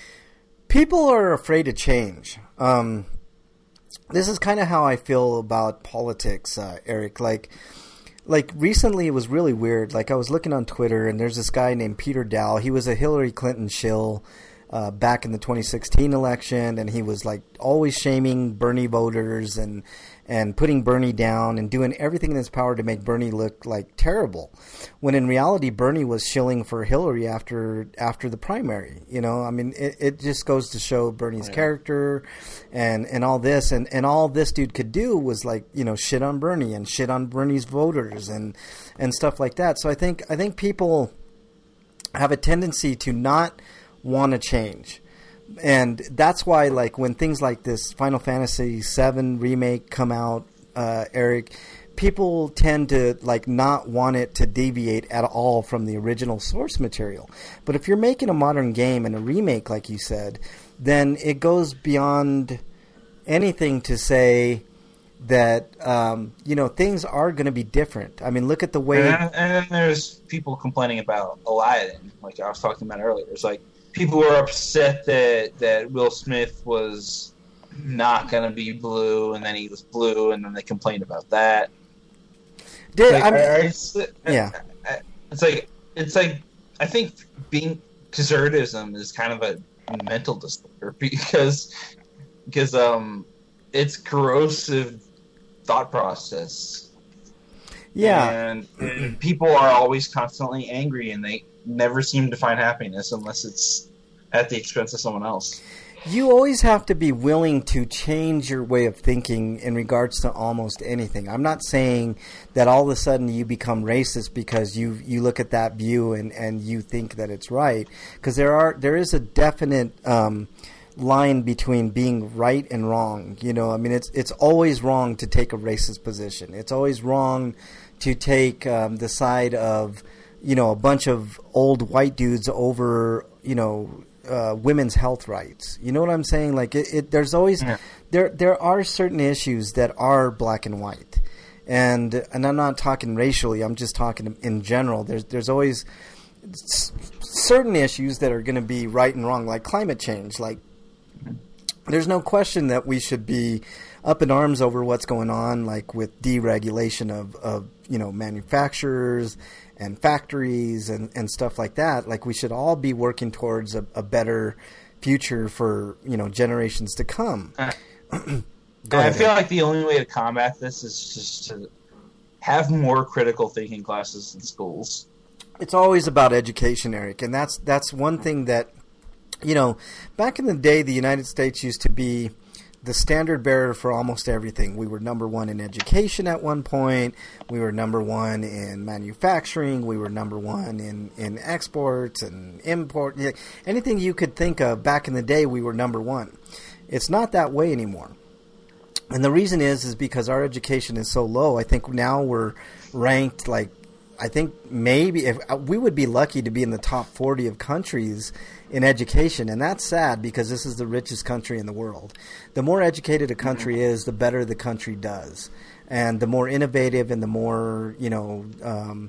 People are afraid to change. Um, this is kind of how I feel about politics, uh, Eric. Like, like recently it was really weird. Like I was looking on Twitter, and there's this guy named Peter Dow. He was a Hillary Clinton shill uh, back in the twenty sixteen election, and he was like always shaming Bernie voters and and putting Bernie down and doing everything in his power to make Bernie look like terrible, when in reality Bernie was shilling for Hillary after after the primary. You know, I mean, it, it just goes to show Bernie's yeah. character and, and all this. And, and all this dude could do was like, you know, shit on Bernie and shit on Bernie's voters and, and stuff like that. So I think I think people have a tendency to not want to change. And that's why, like, when things like this Final Fantasy seven remake come out, uh, Eric, people tend to, like, not want it to deviate at all from the original source material. But if you're making a modern game and a remake, like you said, then it goes beyond anything to say that, um, you know, things are going to be different. I mean, look at the way... And, and then there's people complaining about Aladdin, like I was talking about earlier. It's like, people were upset that, that Will Smith was not going to be blue, and then he was blue, and then they complained about that. Did like, I mean, I, I, yeah. I, it's like it's like I think being conservatism is kind of a mental disorder because because um it's corrosive thought process. Yeah, and, and people are always constantly angry, and they never seem to find happiness unless it's at the expense of someone else. You always have to be willing to change your way of thinking in regards to almost anything. I'm not saying that all of a sudden you become racist because you you look at that view and, and you think that it's right, because there are there is a definite um, line between being right and wrong. You know, I mean, it's it's always wrong to take a racist position. It's always wrong to take um, the side of, you know, a bunch of old white dudes over, you know, uh, women's health rights. You know what I'm saying? Like, it, it there's always yeah. there there are certain issues that are black and white, and and I'm not talking racially. I'm just talking in general. There's there's always s- certain issues that are going to be right and wrong, like climate change. Like, there's no question that we should be up in arms over what's going on, like with deregulation of, of you know, manufacturers and factories and, and stuff like that. Like, we should all be working towards a, a better future for, you know, generations to come. Uh, Go I ahead. feel like the only way to combat this is just to have more critical thinking classes in schools. It's always about education, Eric, and that's that's one thing that, you know, back in the day, the United States used to be the standard bearer for almost everything. We were number one in education at one point. We were number one in manufacturing. We were number one in, in exports and import. Anything you could think of back in the day, we were number one. It's not that way anymore. And the reason is, is because our education is so low. I think now we're ranked like, I think maybe if we would be lucky to be in the top forty of countries in education, and that's sad because this is the richest country in the world. The more educated a country is, the better the country does, and the more innovative and the more you know um,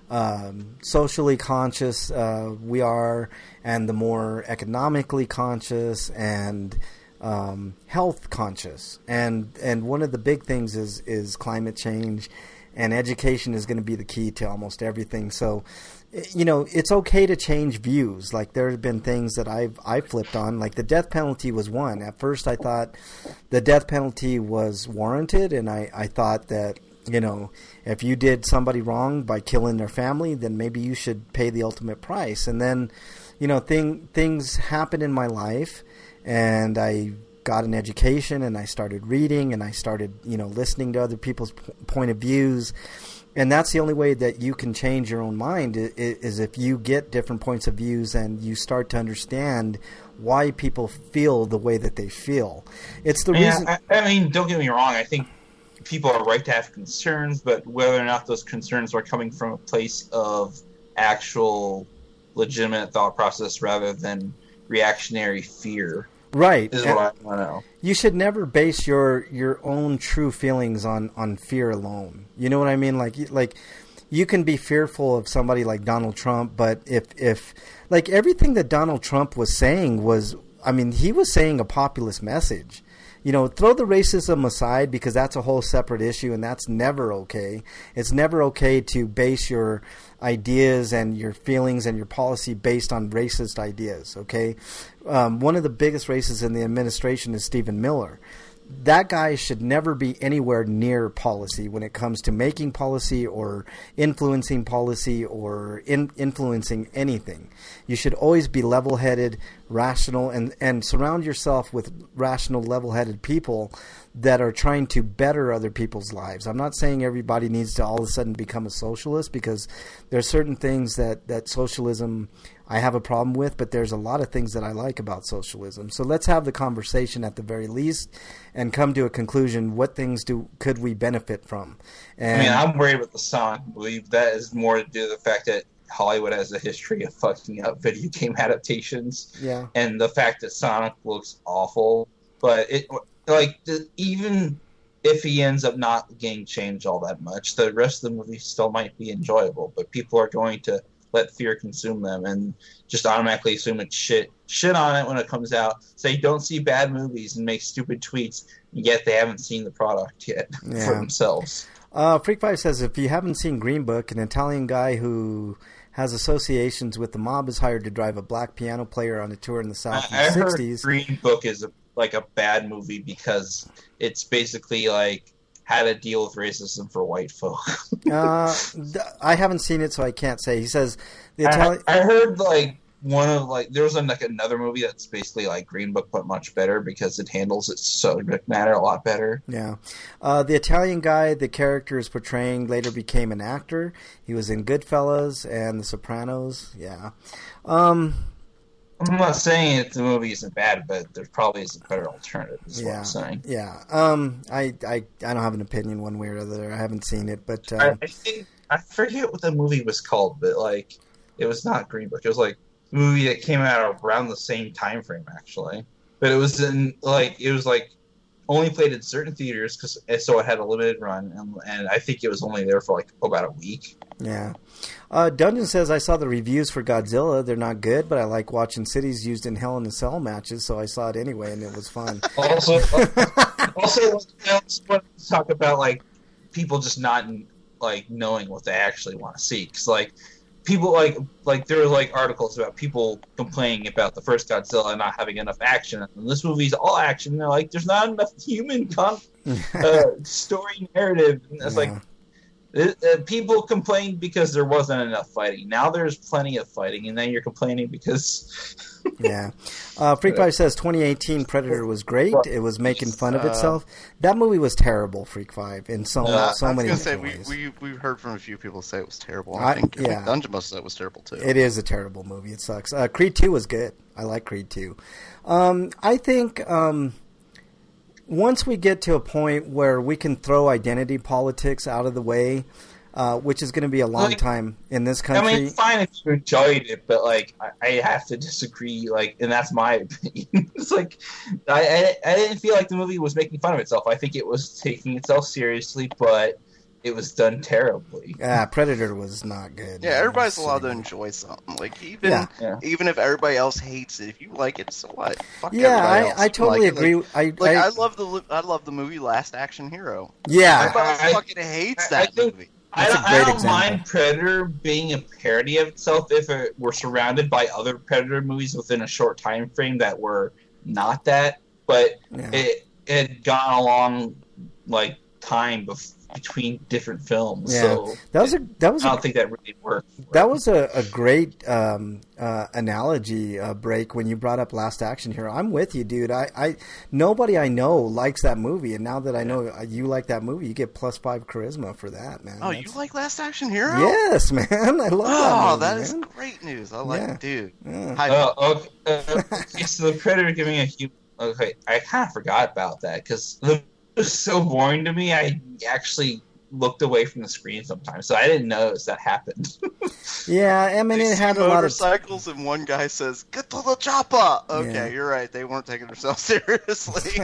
um, socially conscious uh, we are, and the more economically conscious and um, health conscious. And and one of the big things is is climate change. And education is going to be the key to almost everything. So, you know, it's okay to change views. Like there have been things that I've I flipped on. Like the death penalty was one. At first, I thought the death penalty was warranted, and I, I thought that you know if you did somebody wrong by killing their family, then maybe you should pay the ultimate price. And then, you know, thing things happened in my life, and I got an education, and I started reading, and I started, you know, listening to other people's p- point of views. And that's the only way that you can change your own mind is, is if you get different points of views and you start to understand why people feel the way that they feel. It's the yeah, reason. I, I mean, don't get me wrong. I think people are right to have concerns, but whether or not those concerns are coming from a place of actual legitimate thought process rather than reactionary fear. Right. Is And what I want to know. you should never base your your own true feelings on, on fear alone. You know what I mean? Like like you can be fearful of somebody like Donald Trump, but if if like everything that Donald Trump was saying was, I mean, he was saying a populist message. You know, throw the racism aside because that's a whole separate issue, and that's never okay. It's never okay to base your ideas and your feelings and your policy based on racist ideas, okay? Um, one of the biggest racists in the administration is Stephen Miller. That guy should never be anywhere near policy when it comes to making policy or influencing policy or in, influencing anything. You should always be level-headed, rational, and, and surround yourself with rational, level-headed people that are trying to better other people's lives. I'm not saying everybody needs to all of a sudden become a socialist, because there are certain things that, that socialism I have a problem with, but there's a lot of things that I like about socialism. So let's have the conversation at the very least and come to a conclusion. What things do could we benefit from? And I mean, I'm worried with the Sonic movie. That is more to do with the fact that Hollywood has a history of fucking up video game adaptations. Yeah. And the fact that Sonic looks awful. But it, like, even if he ends up not getting changed all that much, the rest of the movie still might be enjoyable. But people are going to let fear consume them and just automatically assume it's shit. Shit on it when it comes out. Say don't see bad movies and make stupid tweets, yet they haven't seen the product yet Yeah. for themselves. Uh, Freak Five says, if you haven't seen Green Book, an Italian guy who has associations with the mob is hired to drive a black piano player on a tour in the South I, I in the heard sixties. Green Book is a, like a bad movie because it's basically like how to deal with racism for white folk. uh, th- I haven't seen it, so I can't say. He says the Italian. I, I heard like one of like there was like another movie that's basically like Green Book but much better because it handles its subject matter a lot better. Yeah, uh, the Italian guy the character is portraying later became an actor. He was in Goodfellas and The Sopranos. Yeah. Um, I'm not saying that the movie isn't bad, but there probably is a better alternative. Is what yeah, I'm saying. yeah. Um, I, I, I don't have an opinion one way or the other. I haven't seen it, but I, um, I think I forget what the movie was called, but like it was not Green Book. It was like a movie that came out around the same time frame actually, but it was in like it was like only played in certain theaters because so it had a limited run, and, and I think it was only there for like about a week. yeah. Uh, Dungeon says, I saw the reviews for Godzilla. They're not good, but I like watching cities used in Hell in a Cell matches, so I saw it anyway, and it was fun. Also, also, I also want to talk about like people just not like knowing what they actually want to see. Because like people like like there were like articles about people complaining about the first Godzilla not having enough action, and this movie's all action. And they're like, there's not enough human con- uh, story narrative. And it's Yeah. like. Uh, people complained because there wasn't enough fighting. Now there's plenty of fighting, and then you're complaining because... Yeah. Uh, Freak Five says twenty eighteen Predator was great. It was making fun of Uh, itself. That movie was terrible, Freak Five, in so, Uh, so I was many gonna say different we, ways. we we heard from a few people say it was terrible. I- I, think, I yeah. think Dungeon Buster said it was terrible too. It is a terrible movie. It sucks. Uh, Creed two was good. I like Creed two. Um, I think um, once we get to a point where we can throw identity politics out of the way, uh, which is going to be a long Like, time in this I country. mean, it's fine if you enjoyed it, but like I, I have to disagree. Like, and that's my opinion. It's like I, I I didn't feel like the movie was making fun of itself. I think it was taking itself seriously, but it was done terribly. Yeah, Predator was not good. Yeah, man. everybody's It was allowed to shitty. enjoy something. Like even Yeah. Yeah. even if everybody else hates it, if you like it, so what? Fuck Yeah, everybody I, else. I totally Like it. agree. Like, I, like, I, I love the I love the movie Last Action Hero. yeah, Everybody else I- fucking hates I- I that think- movie. I That's a don't, great I don't example. mind Predator being a parody of itself if it were surrounded by other Predator movies within a short time frame that were not that. But yeah. it it had gone a long like time bef- between different films, Yeah. so that was a that was I a don't think that really worked. That was a, a great um, uh, analogy uh, break when you brought up Last Action Hero. I'm with you, dude. I, I nobody I know likes that movie, and now that I know you like that movie, you get plus five charisma for that, man. Oh, That's- you like Last Action Hero? Yes, man. I love Oh, that that movie, is man. great news. I like Yeah. it, dude. Yeah. High Uh, okay, uh, okay, so the Predator giving a human. Okay, I kind of forgot about that because it was so boring to me. I actually looked away from the screen sometimes, so I didn't notice that happened. Yeah, I mean, They it see had a lot of. motorcycles, and one guy says, "Get to the chopper." Okay, Yeah. you're right. They weren't taking themselves seriously.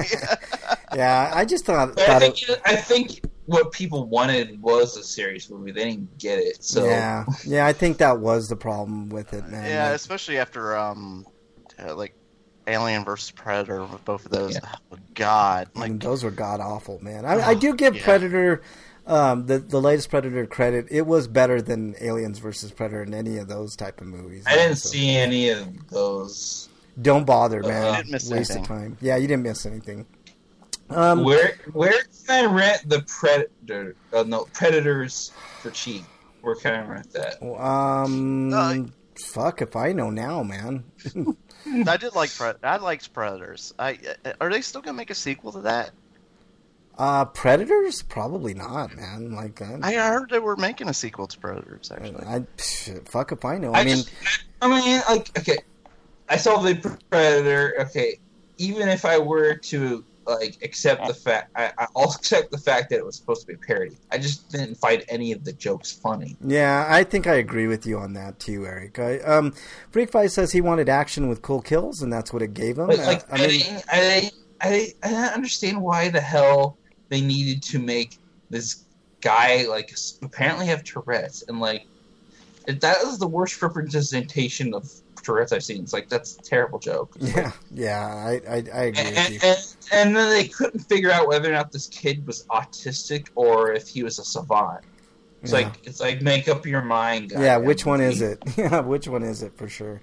Yeah, I just thought, But I thought think it. I think what people wanted was a serious movie. They didn't get it, so Yeah, yeah, I think that was the problem with it, man. yeah, Like, especially after um, uh, like Alien versus Predator with both of those. Yeah. Oh, God, I like mean, those were god awful, man. I, I do give yeah. Predator, um, the the latest Predator credit. It was better than Aliens versus Predator in any of those type of movies. I didn't So see any of those. Don't bother, Uh, man. you didn't miss Waste of anything. time. Yeah, you didn't miss anything. Um, where where can I rent the Predator? Uh, no, Predators for cheap. Where can I rent that? um, Uh, fuck if I know now, man. I did like Pred- I liked Predators. I uh, are they still gonna make a sequel to that? Uh, Predators? Probably not, man. Like, uh, I heard they were making a sequel to Predators. Actually, I, psh, fuck if I know. I, I, mean, just, I mean, like, okay, I saw the Predator. Okay, even if I were to like accept the fact, I, I'll accept the fact that it was supposed to be a parody. I just didn't find any of the jokes funny. yeah, I think I agree with you on that too, Eric. I, um, Freakfight says he wanted action with cool kills, and that's what it gave him. But Uh, like, I I, mean, didn't- I, I, I don't understand why the hell they needed to make this guy like s- apparently have Tourette's, and like that is the worst representation of Tourette's I've seen. It's like that's a terrible joke. It's yeah, yeah, I, I, I agree And, with you. and, and, and then they couldn't figure out whether or not this kid was autistic or if he was a savant. It's Yeah. like it's like make up your mind. Yeah, goddamn which one is movie. it? Yeah, which one is it for sure?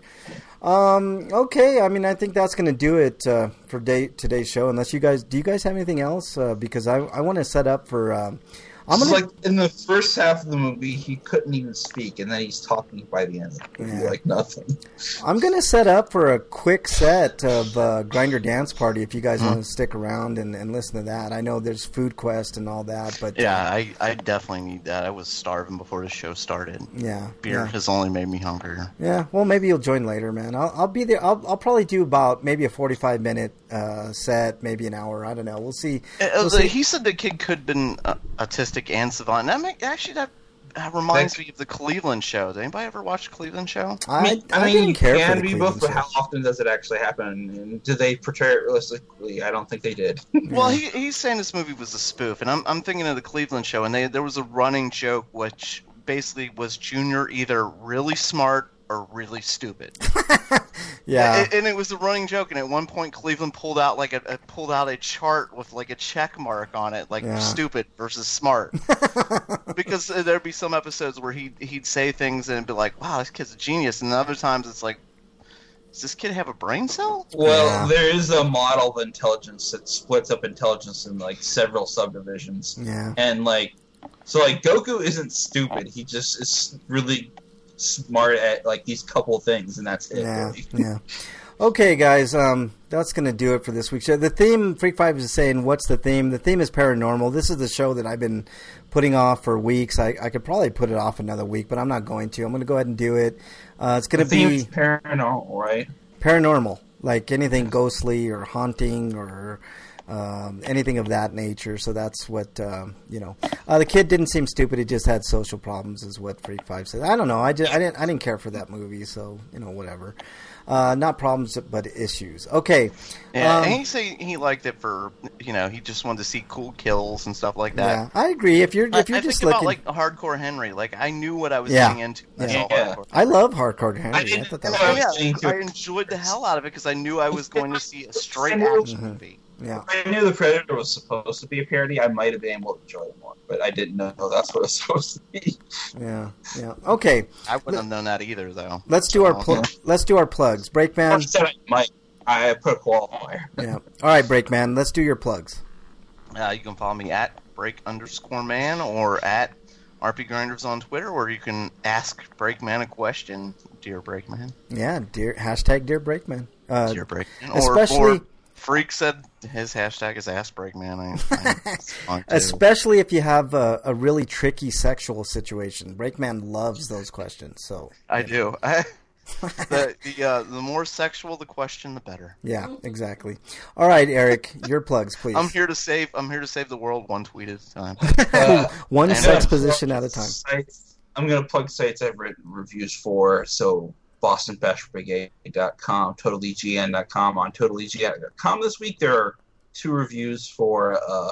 Um, okay, I mean, I think that's going to do it uh, for day, today's show. Unless you guys, do you guys have anything else? Uh, because I, I want to set up for. Um, I'm It's gonna. like in the first half of the movie, he couldn't even speak, and then he's talking by the end of the movie Yeah. like nothing. I'm gonna set up for a quick set of uh, Grinder Dance Party if you guys Hmm. want to stick around and, and listen to that. I know there's Food Quest and all that, but yeah, I, I definitely need that. I was starving before the show started. yeah, Beer yeah. has only made me hungrier. Yeah, well, maybe you'll join later, man. I'll, I'll be there. I'll, I'll probably do about maybe a forty-five minute uh, set, maybe an hour. I don't know. We'll see. Uh, We'll the- see. he said the kid could have been uh, autistic and savant. That make, actually, that uh, reminds That- me of the Cleveland show. Did anybody ever watch the Cleveland show? I, I mean, I, I mean, didn't you care can for the be Cleveland both, but show. how often does it actually happen? And do they portray it realistically? I don't think they did. Well, he, he's saying this movie was a spoof, and I'm I'm thinking of the Cleveland show, and they there was a running joke which basically was Junior either really smart or really stupid. Yeah, And, and it was a running joke, and at one point Cleveland pulled out like a, a pulled out a chart with like a check mark on it, like Yeah. stupid versus smart. Because uh, there'd be some episodes where he he'd say things and it'd be like, "Wow, this kid's a genius," and other times it's like, "Does this kid have a brain cell?" Well, Yeah. there is a model of intelligence that splits up intelligence in like several subdivisions, yeah. and like, so like Goku isn't stupid. He just is really smart at like these couple things, and that's it. Yeah, Really. yeah. Okay, guys, um, that's going to do it for this week's show. The theme, Freak Five is saying, what's the theme? The theme is paranormal. This is the show that I've been putting off for weeks. I, I could probably put it off another week, but I'm not going to. I'm going to go ahead and do it. Uh, it's going The to theme be is paranormal, right? paranormal, like anything ghostly or haunting or um, anything of that nature. So that's what um, you know. Uh, the kid didn't seem stupid; he just had social problems, is what Freak Five said. I don't know. I, just, I didn't. I didn't care for that movie, so you know, whatever. Uh, not problems, but issues. Okay. Yeah, um, and he say he liked it for, you know, he just wanted to see cool kills and stuff like that. Yeah, I agree. If you're if I, you're I just think looking, about like Hardcore Henry. Like I knew what I was Yeah. getting into. I Yeah. saw Yeah. Hardcore. I love Hardcore Henry. I I, didn't thought that know was I Oh, was yeah, getting to I it. enjoyed the hell out of it because I knew I was going to see a straight I knew- action Mhm. movie. yeah. If I knew The Predator was supposed to be a parody, I might have been able to enjoy it more. But I didn't know that's what it was supposed to be. Yeah, yeah. Okay, I wouldn't have known that either, though. let's do our So, pl- let's do our plugs. I Breakman. said I might. I put a qualifier. Yeah. All right, Breakman. Let's do your plugs. Uh, you can follow me at break underscore man or at R P Grinders on Twitter, or you can ask Breakman a question, dear Breakman. Yeah, dear hashtag dear Breakman. Uh, Dear Breakman. Or, especially- or Freak said his hashtag is Ask Breakman. I, I, it's fun, too. especially if you have a, a really tricky sexual situation. Breakman loves those questions. So I do. I, the the, uh, the more sexual the question, the better. yeah, exactly. All right, Eric, your plugs, please. I'm here to save. I'm here to save the world one tweet at a time. Uh, One And, sex uh, position at a time. Sites, I'm going to plug sites I've written reviews for. So Boston Bash Brigade dot com, Total E G N dot com. On Total E G N dot com this week, there are two reviews for uh,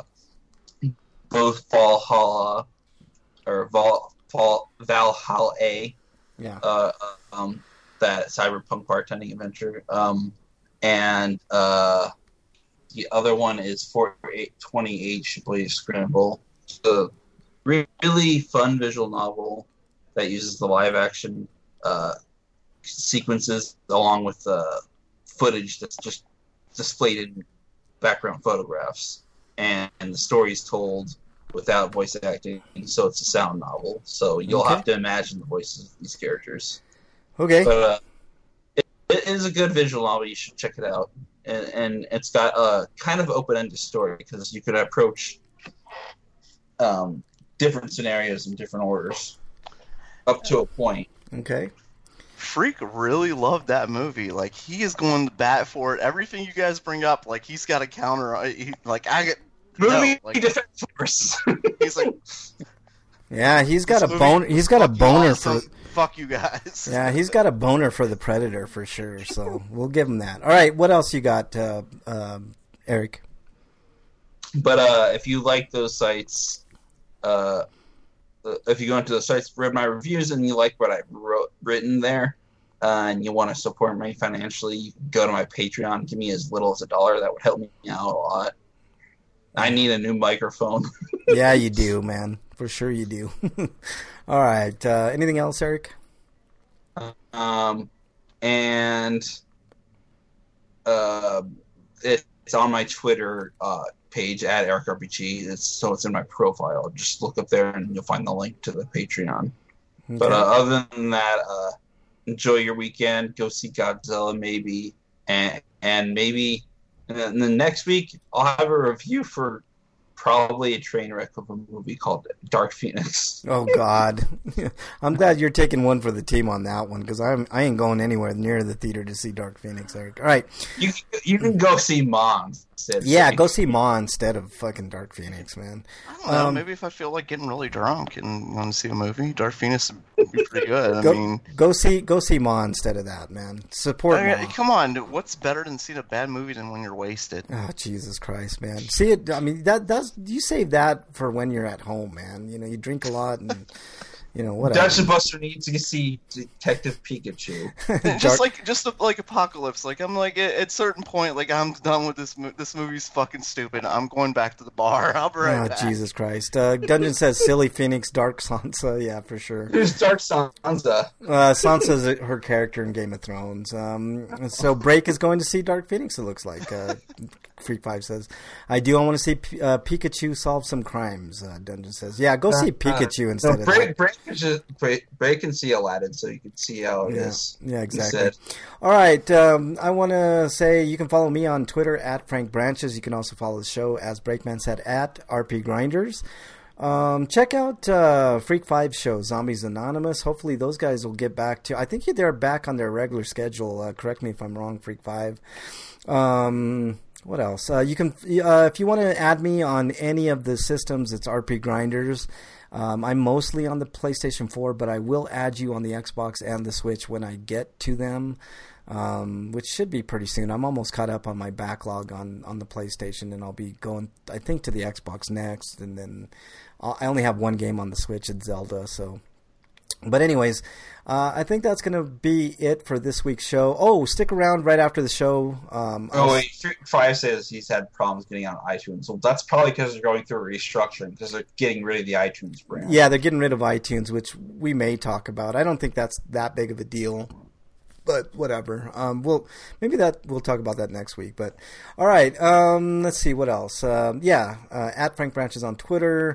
both Valhalla or Val, Val, Valhalla A, Yeah. uh, um, that cyberpunk bartending adventure, um, and uh, the other one is forty-eight twenty H Blaze Scramble. It's a really fun visual novel that uses the live action uh, sequences along with the footage that's just displayed in background photographs, and, and the story is told without voice acting, so it's a sound novel. So you'll Okay. have to imagine the voices of these characters. Okay. But uh, it, it is a good visual novel. You should check it out. And, and it's got a kind of open-ended story because you could approach um, different scenarios in different orders up to a point. Okay. Freak really loved that movie. Like he is going to bat for it. Everything you guys bring up, like he's got a counter. uh, He, like I get. Movie No, like- Defense Force. He's like Yeah, he's got a this movie, boner. He's got a fuck you boner awesome, for. Fuck you guys. Yeah, he's got a boner for the Predator for sure. So we'll give him that. All right, what else you got, uh, um, Eric? But uh, if you like those sites, uh, if you go into the sites, read my reviews, and you like what I've wrote, written there, uh, and you want to support me financially, you can go to my Patreon. Give me as little as a dollar. That would help me out a lot. I need a new microphone. Yeah, you do, man. For sure you do. All right. Uh, anything else, Eric? Um, and uh, it's on my Twitter uh, page at Eric R P G. It's, so it's in my profile. Just look up there and you'll find the link to the Patreon. Okay. But uh, other than that, uh, enjoy your weekend. Go see Godzilla, maybe, and and maybe, and then the next week I'll have a review for probably a train wreck of a movie called Dark Phoenix. Oh God, I'm glad you're taking one for the team on that one because I'm I ain't going anywhere near the theater to see Dark Phoenix, Eric. All right, You you can go see Mons. instead. yeah, go see Ma instead of fucking Dark Phoenix, man. I don't know. Um, Maybe if I feel like getting really drunk and want to see a movie, Dark Phoenix would be pretty good. I Go mean, go see go see Ma instead of that, man. Support I mean, Ma. come on, what's better than seeing a bad movie than when you're wasted? Oh Jesus Christ, man! See it. I mean, that that's you save that for when you're at home, man. You know, you drink a lot and you know whatever. Dutch Buster needs to see Detective Pikachu. just Dark- like just like Apocalypse. Like I'm like at, at certain point, like I'm done with this. Mo- this movie's fucking stupid. I'm going back to the bar. I'll be right Oh back. Jesus Christ! Uh, Dungeon says silly Phoenix, Dark Sansa. Yeah, for sure. Who's Dark Sansa? Uh, Sansa's her character in Game of Thrones. Um, so Break is going to see Dark Phoenix. It looks like. Uh, Freak Five says, "I do. I want to see P- uh, Pikachu solve some crimes." Uh, Dungeon says, "Yeah, go see Pikachu instead No, of break, that." break, is just, break, break and see Aladdin, so you can see how it Yeah, is. yeah, exactly. Instead. All right. Um, I want to say you can follow me on Twitter at Frank Branches. You can also follow the show, as Breakman said, at R P Grinders. Um, check out uh, Freak Five show, Zombies Anonymous. Hopefully those guys will get back to. I think they're back on their regular schedule. Uh, correct me if I'm wrong, Freak Five. Um, What else? Uh, you can, uh, if you want to add me on any of the systems, it's R P Grinders. Um, I'm mostly on the PlayStation four, but I will add you on the Xbox and the Switch when I get to them, um, which should be pretty soon. I'm almost caught up on my backlog on, on the PlayStation, and I'll be going, I think, to the Xbox next, and then I'll, I only have one game on the Switch, it's Zelda, so... But anyways, uh, I think that's going to be it for this week's show. Oh, stick around right after the show. Um, oh, wait. Five says he's had problems getting on iTunes. Well, that's probably because they're going through a restructuring, because they're getting rid of the iTunes brand. Yeah, they're getting rid of iTunes, which we may talk about. I don't think that's that big of a deal. But whatever. Um, we'll maybe that we'll talk about that next week. But all right, um, let's see what else. Um, yeah, uh, at Frank Branches on Twitter.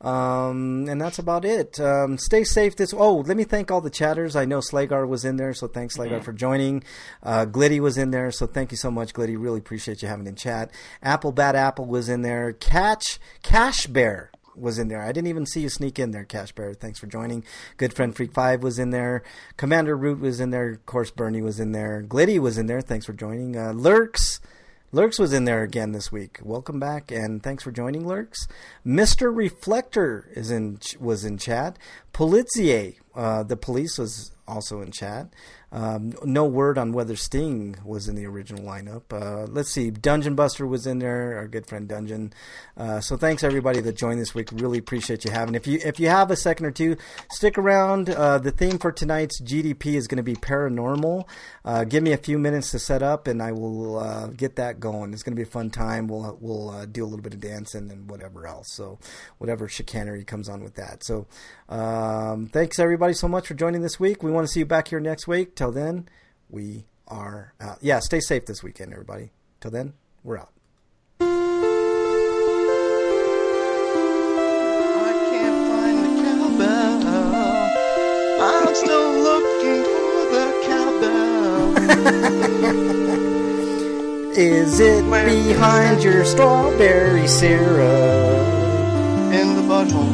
Um, and that's about it. Um, stay safe this, oh, let me thank all the chatters. I know Slagar was in there, so thanks Slagar mm-hmm. for joining. Uh, Glitty was in there, so thank you so much, Glitty. Really appreciate you having in chat. Apple Bad Apple was in there. Catch, Cash Bear was in there. I didn't even see you sneak in there, Cash Bear. Thanks for joining. Good Friend Freak five was in there. Commander Root was in there. Of course, Bernie was in there. Glitty was in there. Thanks for joining. Uh, Lurks. Lurks was in there again this week. Welcome back, and thanks for joining, Lurks. Mister Reflector is in was in chat. Polizier, uh, the police, was also in chat. Um, no word on whether Sting was in the original lineup. Uh, let's see. Dungeon Buster was in there, our good friend Dungeon. Uh, so thanks everybody that joined this week. Really appreciate you having. If you if you have a second or two, stick around. Uh, the theme for tonight's G D P is going to be paranormal. Uh, give me a few minutes to set up, and I will uh, get that going. It's going to be a fun time. We'll we'll uh, do a little bit of dancing and whatever else. So whatever chicanery comes on with that. So um, thanks everybody so much for joining this week. We want to see you back here next week. Till then, we are out. Yeah, stay safe this weekend, everybody. Till then, we're out. I can't find the cowbell. I'm still looking for the cowbell. Is it Where behind is your strawberry syrup? In the butthole.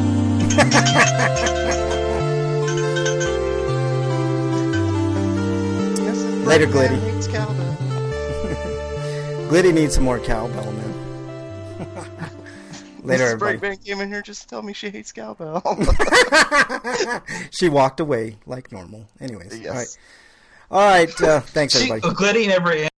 Later, Glitty. Glitty needs some more cowbell, man. Later, everybody. Breakman came in here just to tell me she hates cowbell. She walked away like normal. Anyways, yes. all right. All right, uh, thanks, everybody. She, Glitty never